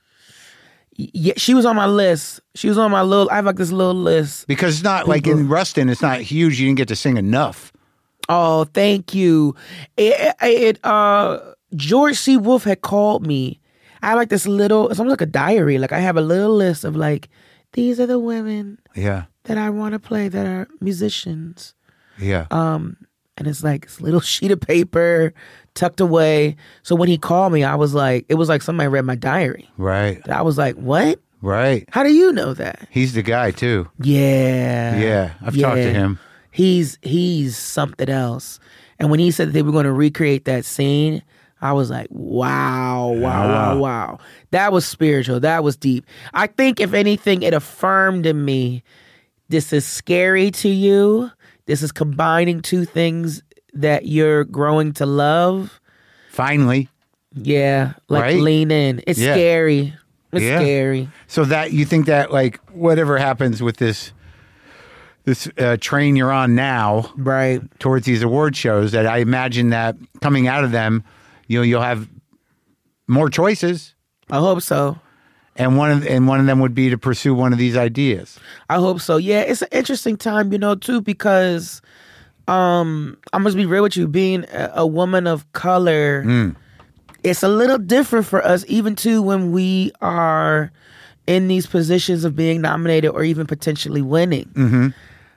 Yeah, she was on my list. She was on my little... I have like this little list. Because it's not like in Rustin, it's not huge. You didn't get to sing enough. Oh, thank you. It, it uh George C. Wolfe had called me. I have like this little, it's almost like a diary. Like I have a little list of like, these are the women Yeah, that I want to play that are musicians. yeah. Um, and it's like this little sheet of paper tucked away. So when he called me, I was like, it was like somebody read my diary. right, I was like, what? right. How do you know that? He's the guy too. Yeah. Yeah, I've talked to Yeah. him. He's he's something else. And when he said that they were going to recreate that scene, I was like, wow, wow, Yeah. wow, wow. That was spiritual. That was deep. I think if anything, it affirmed in me, this is scary to you. This is combining two things that you're growing to love. Finally. Yeah, like Right? lean in. It's Yeah. scary. It's Yeah. scary. So that you think that like whatever happens with this this uh, train you're on now Right. towards these award shows, that I imagine that coming out of them, you know, you'll have more choices, I hope so. and one of and one of them would be to pursue one of these ideas. I hope so. Yeah, it's an interesting time, you know, too, because um, I'm gonna be real with you. Being a, a woman of color, it's a little different for us, even too, when we are in these positions of being nominated or even potentially winning. Mm-hmm.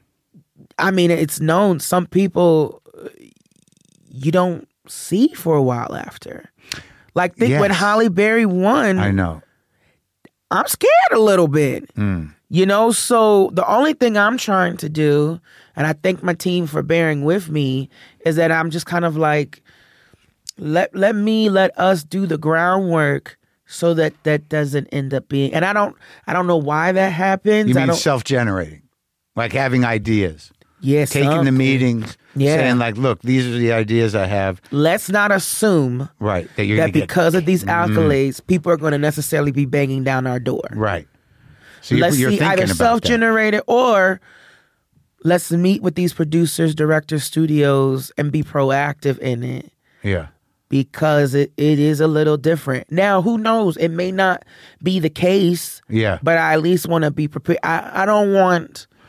I mean, it's known some people uh, you don't see for a while after. Like think when Yes. Halle Berry won, I know. I'm scared a little bit. Mm. You know, so the only thing I'm trying to do, and I thank my team for bearing with me, is that I'm just kind of like, let let me let us do the groundwork so that that doesn't end up being. And I don't I don't know why that happens. You I mean don't, self-generating, like having ideas, yes, taking the something. meetings, Yeah. saying like, "Look, these are the ideas I have." Let's not assume Right, that you're that gonna get because of these accolades, people are going to necessarily be banging down our door. right. So you're, Let's you're see thinking either about that. self-generated or let's meet with these producers, directors, studios, and be proactive in it Yeah, because it, it is a little different. Now, who knows? It may not be the case, yeah, but I at least want to be prepared. I, I don't want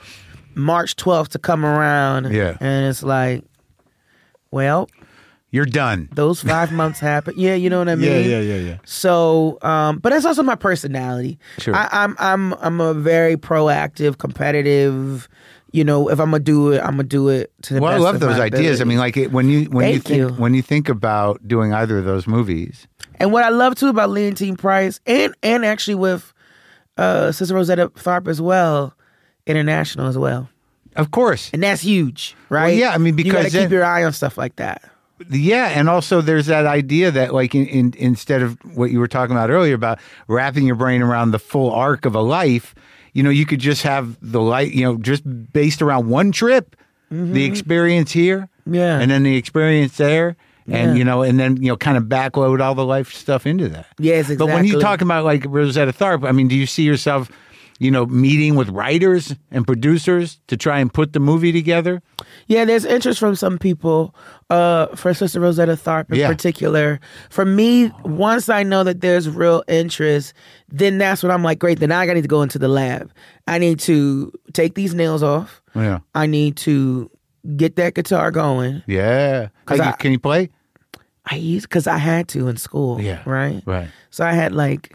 March twelfth to come around. Yeah. And it's like, well, You're done. those five months happen. Yeah, you know what I mean? Yeah, yeah, yeah, yeah. So, um, but that's also my personality. Sure. I, I'm I'm I'm a very proactive, competitive. You know, if I'm gonna do it, I'm gonna do it to the Well, I best love of those my ideas. I ability. mean, like it, when you when you Thank think you. when you think about doing either of those movies. And what I love too about Leontine Price, and and actually with uh, Sister Rosetta Tharpe as well, international as well, Of course. and that's huge, right? yeah, I mean, you gotta because then- keep your eye on stuff like that. Yeah, and also there's that idea that like in, in instead of what you were talking about earlier about wrapping your brain around the full arc of a life, you know, you could just have the light, you know, just based around one trip, the experience here, Yeah. and then the experience there. And Yeah. you know, and then you know, kind of backload all the life stuff into that. Yes, But when you exactly. talk about like Rosetta Tharpe, I mean, do you see yourself, you know, meeting with writers and producers to try and put the movie together? Yeah, there's interest from some people, uh, for Sister Rosetta Tharpe in Yeah. particular. For me, once I know that there's real interest, then that's when I'm like, great, then now I need to go into the lab. I need to take these nails off. Yeah, I need to get that guitar going. yeah. 'Cause Hey, I- can you play? I used, because I had to in school. Yeah. Right? Right. So I had like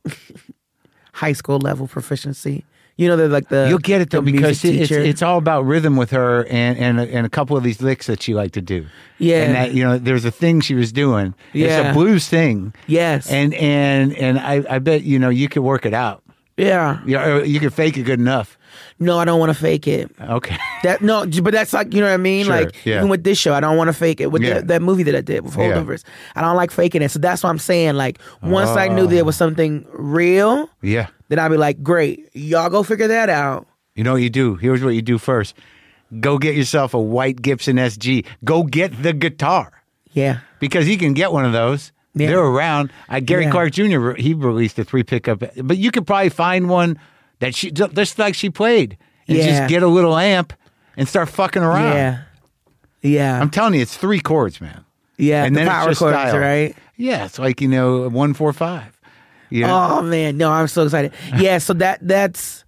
high school level proficiency. You know, they're like the You'll get it though the because music it's teacher. it's all about rhythm with her and and a, and a couple of these licks that she liked to do. Yeah. and that you know there's a thing she was doing. It's Yeah. a blues thing. Yes. and and and I I bet you know you could work it out. yeah. You know, or you could fake it good enough. No, I don't want to fake it. Okay. That no, but that's like, you know what I mean. Sure, Like yeah. even with this show, I don't want to fake it. With Yeah. the, that movie that I did with Yeah. Holdovers, I don't like faking it. So that's what I'm saying. Like once I knew there was something real, Yeah. then I'd be like, great, y'all go figure that out. You know what you do? Here's what you do first. Go get yourself a white Gibson S G. Go get the guitar. Yeah, Because you can get one of those. Yeah. They're around. Uh, Gary Yeah. Clark Junior re- he released a three pickup, but you could probably find one that she just like she played, and Yeah. just get a little amp and start fucking around. yeah, yeah, I'm telling you, it's three chords, man. yeah. and the then it's power just chords, style. right? Yeah, it's like you know one four five. You know? Oh man, no, I'm so excited. Yeah, so that that's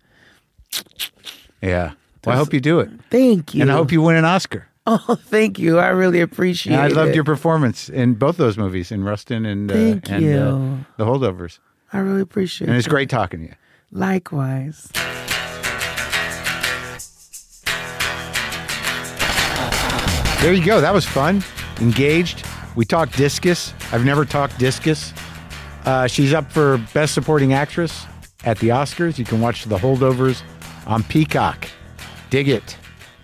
Yeah. Well, I hope you do it, thank you, and I hope you win an Oscar. Oh, thank you. I really appreciate And I it. loved your performance in both those movies, in Rustin and uh, Thank and you. Uh, The Holdovers. I really appreciate And it's it. great talking to you. Likewise. There you go. That was fun. Engaged. We talked discus. I've never talked discus. Uh, she's up for Best Supporting Actress at the Oscars. You can watch The Holdovers on Peacock. Dig it.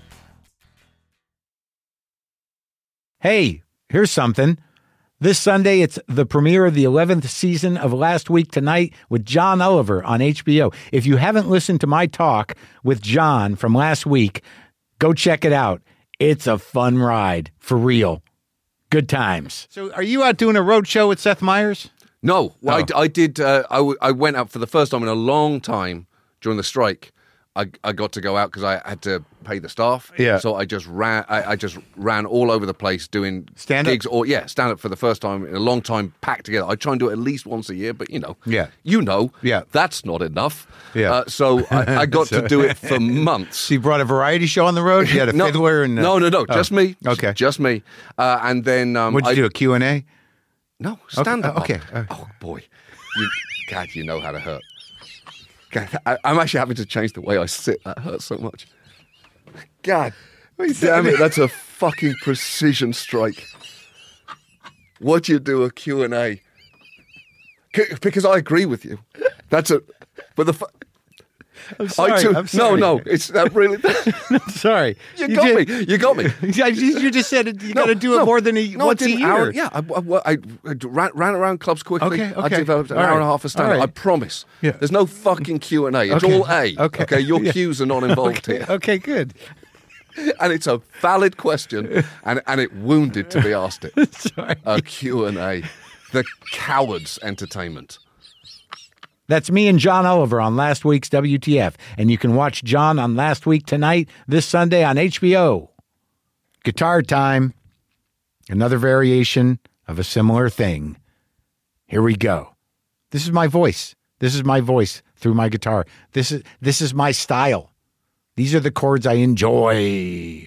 Hey, here's something. This Sunday, it's the premiere of the eleventh season of Last Week Tonight with John Oliver on H B O. If you haven't listened to my talk with John from last week, go check it out. It's a fun ride, for real. Good times. So are you out doing a road show with Seth Meyers? No, well, Oh. I, I did. Uh, I, w- I went out for the first time in a long time during the strike. I, I got to go out because I had to pay the staff. Yeah. So I just ran. I, I just ran all over the place doing Stand-up? gigs or yeah, stand up for the first time in a long time, packed together. I try and do it at least once a year, but you know, Yeah. you know, Yeah. that's not enough. Yeah. Uh, so I, I got So- to do it for months. So you brought a variety show on the road? You had a no, fiddler and... uh, no, no, no, oh, just me. Okay. just me. Uh, and then um, What'd you I, do, a Q and A? No, stand up. okay, okay. Oh boy, you, God, you know how to hurt. God, I, I'm actually having to change the way I sit. That hurts so much. God, damn it, that's a fucking precision strike. What do you do a Q and A? C- Because I agree with you. That's a, but the. Fu- I'm sorry, I too, I'm no, sorry. no, it's that really. Sorry. You got did- me. You got me. Yeah, you you just said it, you got to do it no, more than a, no, I once a did an year. hour- yeah, I, I, I, I ran, ran around clubs quickly. Okay, I okay. developed an All hour right. and a half of stand All up. right. I promise. Yeah. There's no fucking Q and A. It's Okay. all A. Okay. Okay. Your Yeah. Q's are not involved Okay, here. okay, good. And it's a valid question, and, and it wounded to be asked it. Sorry. A Q and A. The coward's entertainment. That's me and John Oliver on last week's W T F. And you can watch John on Last Week Tonight this Sunday on H B O. Guitar time. Another variation of a similar thing. Here we go. This is my voice. This is my voice through my guitar. This is this is my style. These are the chords I enjoy.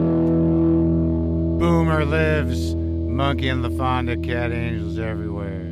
Boomer lives, Monkey and LaFonda, Cat Angels everywhere.